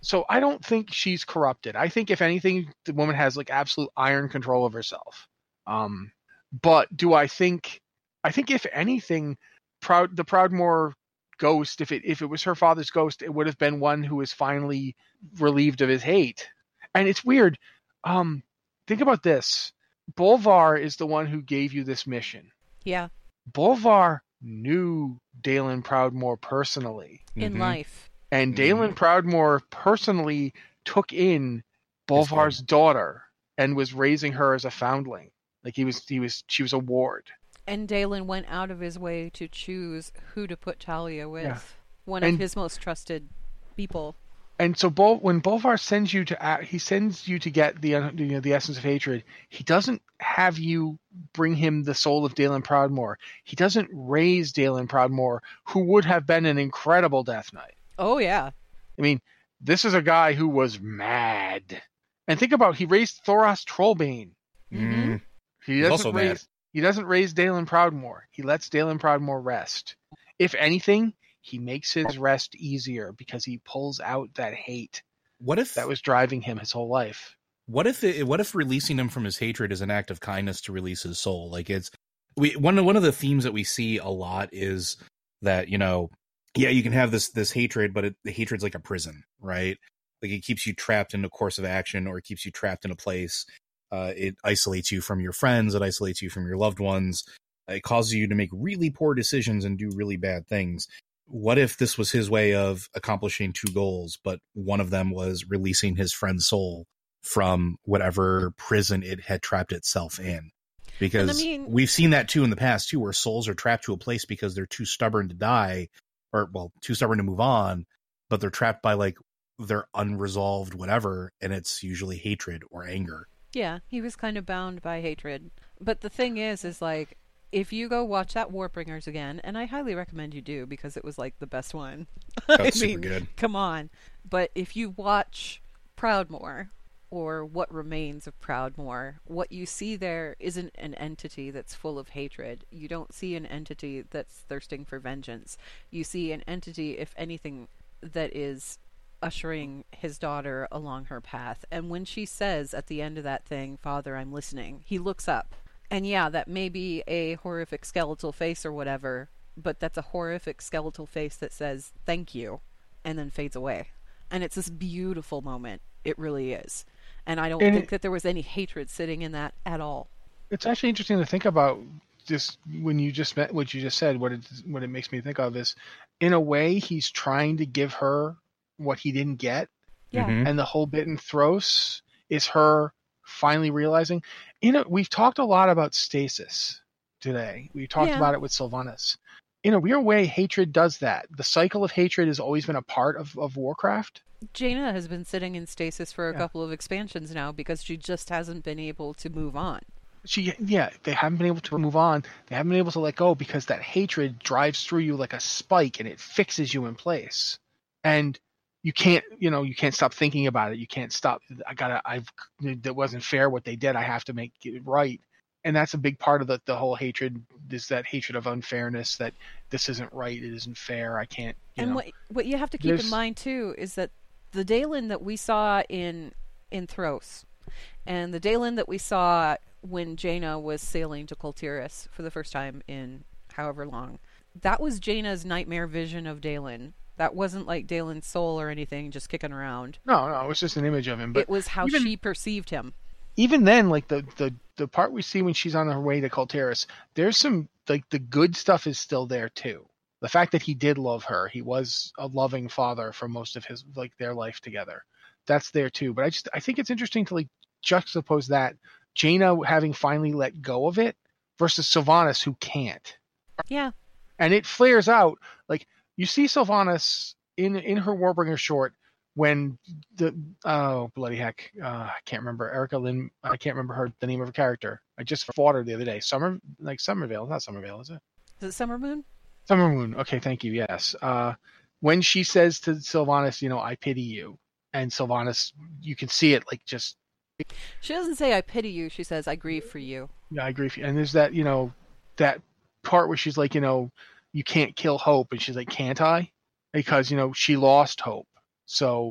So I don't think she's corrupted. I think if anything, the woman has like absolute iron control of herself. Um, but do I think? I think if anything, proud the Proudmoore ghost, if it if it was her father's ghost, it would have been one who was finally relieved of his hate. And it's weird. Um, think about this. Bolvar is the one who gave you this mission. Yeah. Bolvar knew Dalen Proudmoore personally. In Mhm. life. And Mhm. Dalen Proudmoore personally took in Bolvar's daughter and was raising her as a foundling. Like he was, he was, she was a ward. And Dalen went out of his way to choose who to put Talia with. Yeah. One And- of his most trusted people. And so, Bol- when Bolvar sends you to, act, he sends you to get the, uh, you know, the essence of hatred. He doesn't have you bring him the soul of Dalen Proudmoore. He doesn't raise Dalen Proudmoore, who would have been an incredible Death Knight. Oh, yeah. I mean, this is a guy who was mad. And think about, he raised Thoros Trollbane. Mm. He He's doesn't also mad. raise. He doesn't raise Dalen Proudmoore. He lets Dalen Proudmoore rest. If anything, he makes his rest easier because he pulls out that hate What if that was driving him his whole life. What if it, what if releasing him from his hatred is an act of kindness to release his soul? Like it's we one of one of the themes that we see a lot is that, you know, yeah, you can have this this hatred, but it, the hatred's like a prison, right? Like it keeps you trapped in a course of action, or it keeps you trapped in a place. Uh, it isolates you from your friends. It isolates you from your loved ones. It causes you to make really poor decisions and do really bad things. What if this was his way of accomplishing two goals, but one of them was releasing his friend's soul from whatever prison it had trapped itself in? Because And I mean- we've seen that too in the past too, where souls are trapped to a place because they're too stubborn to die, or well, too stubborn to move on, but they're trapped by like their unresolved whatever, and it's usually hatred or anger. Yeah, he was kind of bound by hatred. But the thing is, is like, if you go watch that Warbringers again, and I highly recommend you do because it was like the best one. That's I super mean, good. Come on. But if you watch Proudmoore, or what remains of Proudmoore, what you see there isn't an entity that's full of hatred. You don't see an entity that's thirsting for vengeance. You see an entity, if anything, that is ushering his daughter along her path. And when she says at the end of that thing, "Father, I'm listening," he looks up. And yeah, that may be a horrific skeletal face or whatever, but that's a horrific skeletal face that says, "Thank you," and then fades away. And it's this beautiful moment. It really is. And I don't And think it- that there was any hatred sitting in that at all. It's actually interesting to think about just when you just met what you just said. What it what it makes me think of is, in a way, he's trying to give her what he didn't get, Yeah. Mhm. and the whole bit in Thros is her finally realizing. You know, we've talked a lot about stasis today. We talked Yeah. about it with Sylvanas. In a weird way, hatred does that. The cycle of hatred has always been a part of, of Warcraft. Jaina has been sitting in stasis for a Yeah. couple of expansions now because she just hasn't been able to move on. She, yeah, they haven't been able to move on. They haven't been able to let go because that hatred drives through you like a spike and it fixes you in place. And you can't, you know, you can't stop thinking about it. You can't stop. I gotta, I've, that wasn't fair what they did. I have to make it right. And that's a big part of the, the whole hatred, is that hatred of unfairness, that this isn't right. It isn't fair. I can't, you And know. what what you have to keep in There's- mind too is that the Dalen that we saw in in Thros, and the Dalen that we saw when Jaina was sailing to Coltiris for the first time in however long, that was Jaina's nightmare vision of Dalen. That wasn't like Dalen's soul or anything just kicking around. No, no, it was just an image of him. But it was how even- she perceived him. even then, like the, the the part we see when she's on her way to Colteris, there's some, like, the good stuff is still there too. The fact that he did love her, he was a loving father for most of his, like, their life together. That's there too. But I just I think it's interesting to like juxtapose that, Jaina having finally let go of it versus Sylvanas who can't. Yeah. And it flares out. Like, you see Sylvanas in in her Warbringer short when the oh bloody heck, uh, I can't remember Erica Lynn. I can't remember her the name of her character. I just fought her the other day. Summer, like Somerville, not Somerville, is it? Is it Summer Moon? Summer Moon. Okay, thank you. Yes. Uh, when she says to Sylvanas, you know, I pity you, and Sylvanas, you can see it like just. She doesn't say I pity you, she says I grieve for you. Yeah, I agree. With you. And there's that, you know, that part where she's like, you know, you can't kill hope, and she's like, can't I? Because, you know, she lost hope. So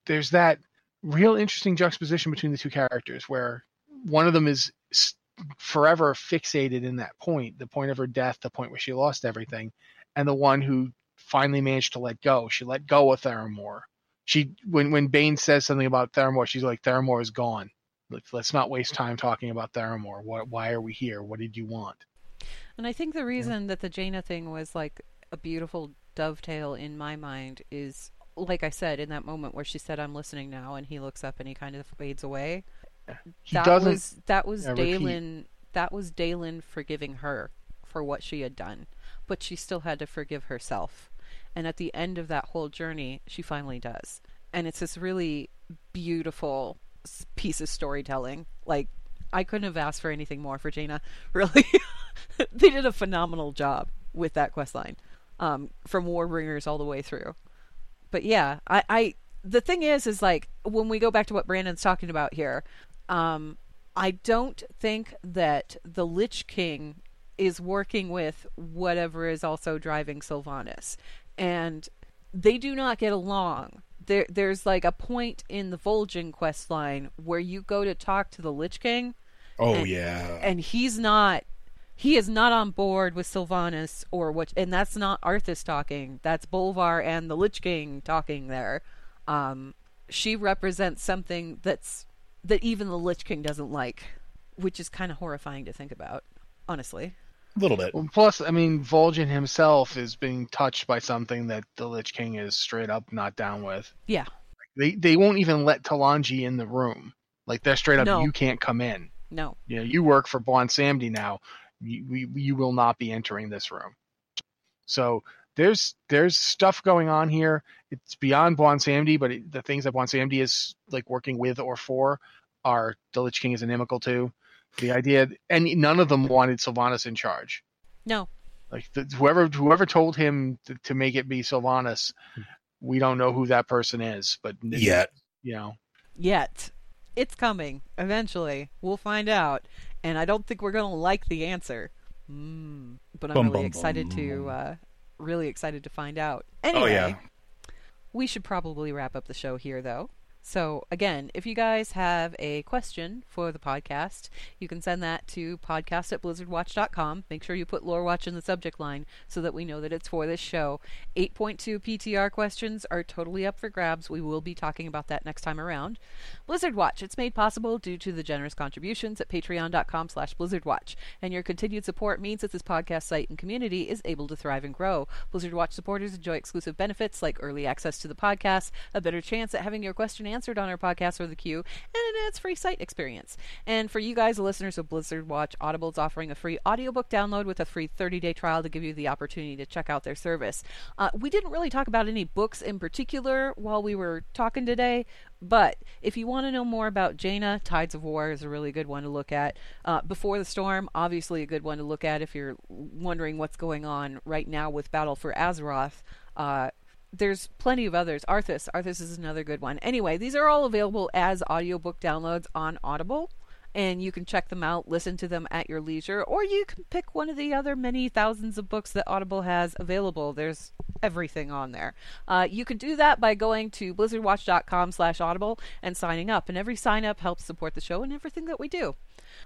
there's that real interesting juxtaposition between the two characters where one of them is forever fixated in that point, the point of her death, the point where she lost everything, and the one who finally managed to let go. She let go of Theramore. She when when Bane says something about Theramore, she's like, Theramore is gone. Let's, let's not waste time talking about Theramore. What, why are we here? What did you want? And I think the reason yeah. that the Jaina thing was like a beautiful dovetail in my mind is, like I said, in that moment where she said, I'm listening now, and he looks up and he kind of fades away. He that doesn't, was that was yeah, Dalen repeat. that was Dalen forgiving her for what she had done, but she still had to forgive herself. And at the end of that whole journey, she finally does. And it's this really beautiful piece of storytelling. Like, I couldn't have asked for anything more for Jaina. Really, they did a phenomenal job with that questline, um, from Warbringers all the way through. But yeah, I, I the thing is, is like when we go back to what Brandon's talking about here. Um, I don't think that the Lich King is working with whatever is also driving Sylvanas. And they do not get along. There, There's like a point in the Vol'jin quest line where you go to talk to the Lich King. Oh, and, yeah. And he's not... He is not on board with Sylvanas or what... And that's not Arthas talking. That's Bolvar and the Lich King talking there. Um, she represents something that's... that even the Lich King doesn't like, which is kind of horrifying to think about, honestly. A little bit. Well, plus, I mean, Vol'jin himself is being touched by something that the Lich King is straight up not down with. Yeah. They they won't even let Talanji in the room. Like, they're straight up, No. You can't come in. No. You know, you work for Bwonsamdi now. You, you, you will not be entering this room. So there's there's stuff going on here. It's beyond Bwonsamdi, but it, the things that Bwonsamdi is like working with or for are the Lich King is inimical to. The idea, and none of them wanted Sylvanas in charge. No. Like the, whoever whoever told him to, to make it be Sylvanas, we don't know who that person is. But yet, you know, yet it's coming eventually. We'll find out, and I don't think we're gonna like the answer. Mm, but I'm bum, really bum, excited bum. to uh, really excited to find out. Anyway, oh, yeah. we should probably wrap up the show here, though. So, again, if you guys have a question for the podcast, you can send that to podcast at blizzard watch dot com. Make sure you put Lore Watch in the subject line so that we know that it's for this show. eight point two P T R questions are totally up for grabs. We will be talking about that next time around. Blizzard Watch, it's made possible due to the generous contributions at patreon dot com slash blizzard watch. And your continued support means that this podcast site and community is able to thrive and grow. Blizzard Watch supporters enjoy exclusive benefits like early access to the podcast, a better chance at having your question answered on our podcast or the queue, and an ads-free site experience. And for you guys, the listeners of Blizzard Watch, Audible is offering a free audiobook download with a free thirty-day trial to give you the opportunity to check out their service. Uh, we didn't really talk about any books in particular while we were talking today, but if you want to know more about Jaina, Tides of War is a really good one to look at. Uh, Before the Storm, obviously a good one to look at if you're wondering what's going on right now with Battle for Azeroth. Uh, There's plenty of others. Arthas. Arthas is another good one. Anyway, these are all available as audiobook downloads on Audible, and you can check them out, listen to them at your leisure, or you can pick one of the other many thousands of books that Audible has available. There's everything on there. Uh, you can do that by going to blizzard watch dot com slash audible and signing up, and every sign up helps support the show and everything that we do.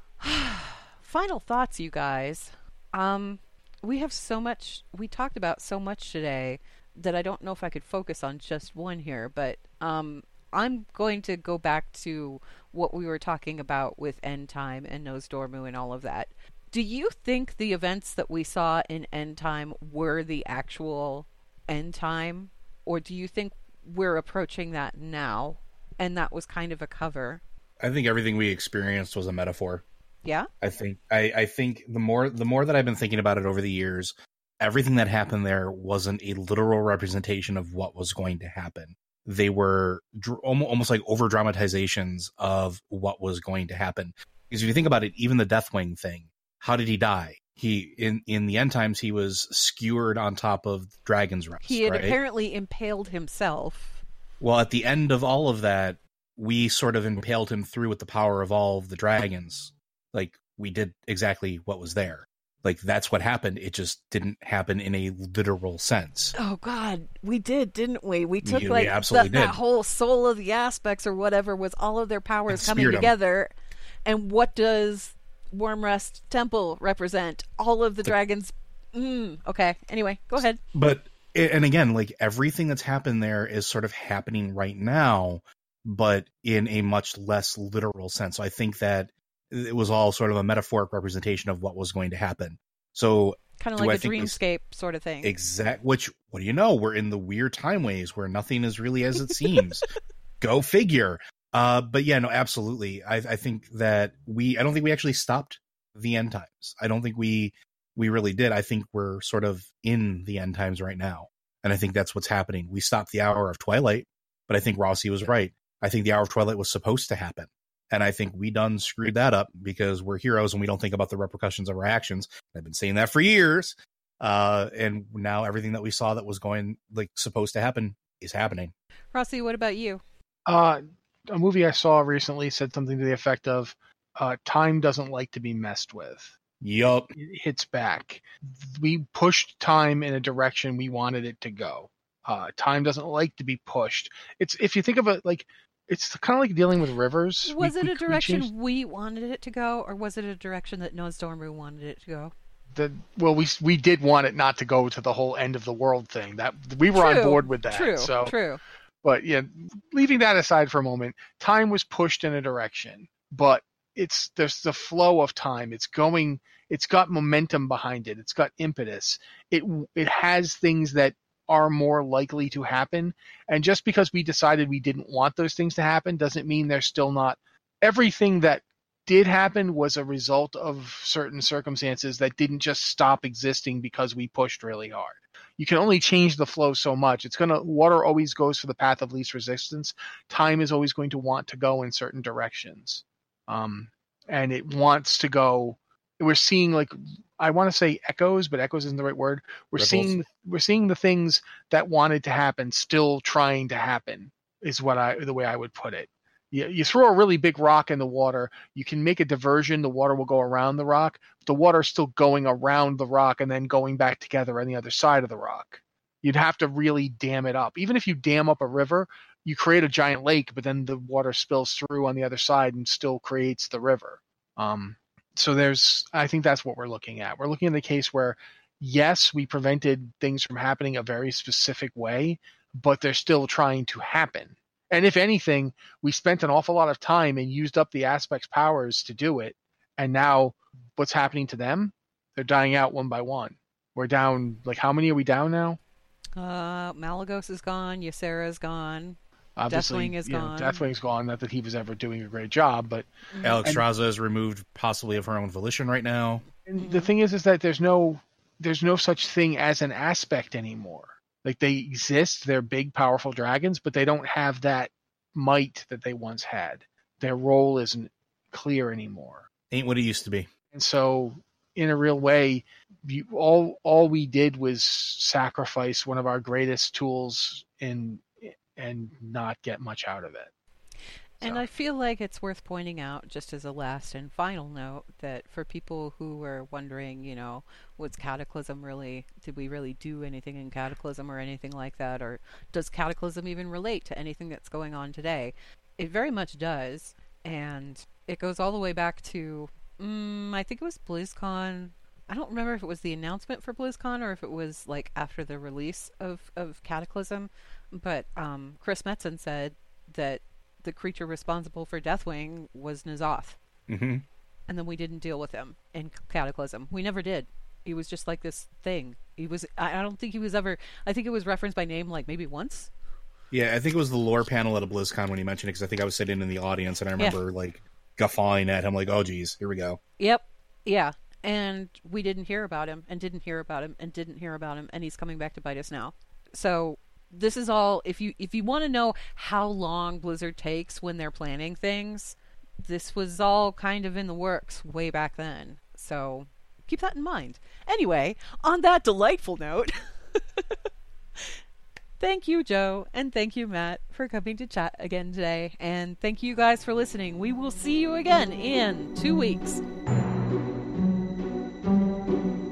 Final thoughts, you guys. Um, we have so much, we talked about so much today that I don't know if I could focus on just one here, but um, I'm going to go back to what we were talking about with End Time and Nose Dormu and all of that. Do you think the events that we saw in End Time were the actual End Time, or do you think we're approaching that now, and that was kind of a cover? I think everything we experienced was a metaphor. Yeah? I think I, I think the more the more that I've been thinking about it over the years, everything that happened there wasn't a literal representation of what was going to happen. They were dr- almost like over dramatizations of what was going to happen. Because if you think about it, even the Deathwing thing, how did he die? He in, in the end times, he was skewered on top of Dragon's Rest. He had right? apparently impaled himself. Well, at the end of all of that, we sort of impaled him through with the power of all of the dragons. Like, we did exactly what was there. Like, that's what happened. It just didn't happen in a literal sense. Oh, God. We did, didn't we? We took, We- we like, absolutely the, that did. whole soul of the aspects or whatever was all of their powers And coming speared 'em. together. And what does Wormrest Temple represent? All of the, The- dragons. Mm, okay. Anyway, go ahead. But, and again, like, everything that's happened there is sort of happening right now, but in a much less literal sense. So I think that it was all sort of a metaphoric representation of what was going to happen. So Kind of do like I a think this- dreamscape sort of thing. Exact. Which, what do you know? We're in the weird time ways where nothing is really as it seems. Go figure. Uh, but yeah, no, absolutely. I, I think that we. I don't think we actually stopped the end times. I don't think we we really did. I think we're sort of in the end times right now, and I think that's what's happening. We stopped the hour of twilight, but I think Rossi was right. I think the hour of twilight was supposed to happen. And I think we done screwed that up because we're heroes and we don't think about the repercussions of our actions. I've been saying that for years. Uh, and now everything that we saw that was going, like, supposed to happen is happening. Rossi, what about you? Uh, a movie I saw recently said something to the effect of, uh, time doesn't like to be messed with. Yup. It hits back. We pushed time in a direction we wanted it to go. Uh, time doesn't like to be pushed. It's, if you think of it like, it's kind of like dealing with rivers. Was We- it we- a we direction changed we wanted it to go, or was it a direction that Nosdormu wanted it to go? the well, we we did want it not to go to the whole end of the world thing. That we were on True, board with that. True, so, true. But yeah, leaving that aside for a moment, time was pushed in a direction, but it's there's the flow of time. It's going. It's got momentum behind it. It's got impetus. It it has things that are more likely to happen. And just because we decided we didn't want those things to happen doesn't mean they're still not. Everything that did happen was a result of certain circumstances that didn't just stop existing because we pushed really hard. You can only change the flow so much. It's going to, water always goes for the path of least resistance. Time is always going to want to go in certain directions. Um, and it wants to go, we're seeing, like, I want to say echoes, but echoes isn't the right word. We're Ripples. seeing, we're seeing the things that wanted to happen still trying to happen is what I, the way I would put it. You, you throw a really big rock in the water, you can make a diversion, the water will go around the rock. The water's still going around the rock and then going back together on the other side of the rock. You'd have to really dam it up. Even if you dam up a river, you create a giant lake, but then the water spills through on the other side and still creates the river. Um, so there's, I think that's what we're looking at. We're looking at a case where, yes, we prevented things from happening a very specific way, but they're still trying to happen. And if anything, we spent an awful lot of time and used up the aspect's powers to do it. And now what's happening to them? They're dying out one by one. We're down, like, how many are we down now? Uh, Malagos is gone. Ysera's gone. Obviously, Deathwing is you know, gone. Deathwing's gone. Not that he was ever doing a great job, but Alex And- Raza is removed possibly of her own volition right now. and the thing is, is that there's no, there's no such thing as an aspect anymore. Like, they exist, they're big, powerful dragons, but they don't have that might that they once had. Their role isn't clear anymore. Ain't what it used to be. And so, in a real way, you, all all we did was sacrifice one of our greatest tools in and not get much out of it. And So. I feel like it's worth pointing out, just as a last and final note, that for people who were wondering, you know, was Cataclysm really, did we really do anything in Cataclysm or anything like that? Or does Cataclysm even relate to anything that's going on today? It very much does. And it goes all the way back to, um, I think it was BlizzCon. I don't remember if it was the announcement for BlizzCon or if it was like after the release of, of Cataclysm. But um, Chris Metzen said that the creature responsible for Deathwing was N'Zoth. Mm-hmm. And then we didn't deal with him in Cataclysm. We never did. He was just like this thing. He was, I I don't think he was ever, I think it was referenced by name like maybe once. Yeah, I think it was the lore panel at a BlizzCon when he mentioned it, because I think I was sitting in the audience and I remember like guffawing at him like, oh geez, here we go. Yep. Yeah. And we didn't hear about him and didn't hear about him and didn't hear about him. And he's coming back to bite us now. So this is all, if you if you want to know how long Blizzard takes when they're planning things, this was all kind of in the works way back then. So keep that in mind. Anyway, on that delightful note, thank you, Joe, and thank you, Matt, for coming to chat again today. And thank you guys for listening. We will see you again in two weeks.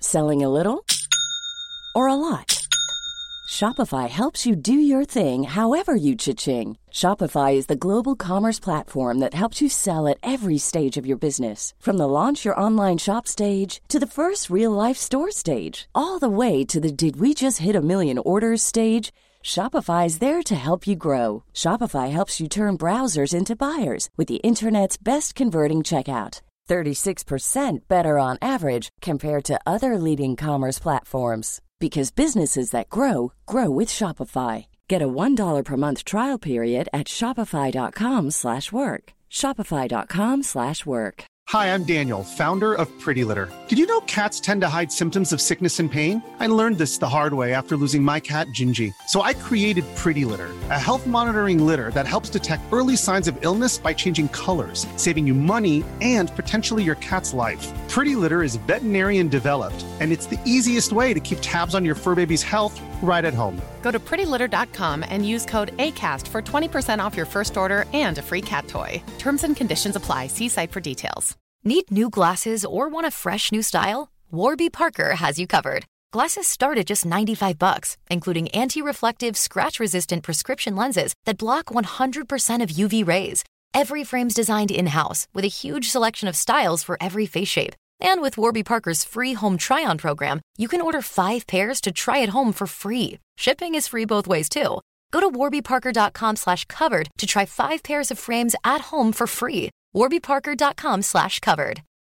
Selling a little or a lot? Shopify helps you do your thing however you cha-ching. Shopify is the global commerce platform that helps you sell at every stage of your business. From the launch your online shop stage to the first real-life store stage, all the way to the did we just hit a million orders stage. Shopify is there to help you grow. Shopify helps you turn browsers into buyers with the internet's best converting checkout. thirty-six percent better on average compared to other leading commerce platforms. Because businesses that grow, grow with Shopify. Get a one dollar per month trial period at shopify.com slash work. Shopify.com slash work. Hi, I'm Daniel, founder of Pretty Litter. Did you know cats tend to hide symptoms of sickness and pain? I learned this the hard way after losing my cat, Gingy. So I created Pretty Litter, a health monitoring litter that helps detect early signs of illness by changing colors, saving you money and potentially your cat's life. Pretty Litter is veterinarian developed, and it's the easiest way to keep tabs on your fur baby's health right at home. Go to pretty litter dot com and use code ACAST for twenty percent off your first order and a free cat toy. Terms and conditions apply. See site for details. Need new glasses or want a fresh new style? Warby Parker has you covered. Glasses start at just ninety-five bucks, including anti-reflective, scratch-resistant prescription lenses that block one hundred percent of U V rays. Every frame's designed in-house with a huge selection of styles for every face shape. And with Warby Parker's free home try-on program, you can order five pairs to try at home for free. Shipping is free both ways, too. Go to warbyparker.com slash covered to try five pairs of frames at home for free. warbyparker.com slash covered.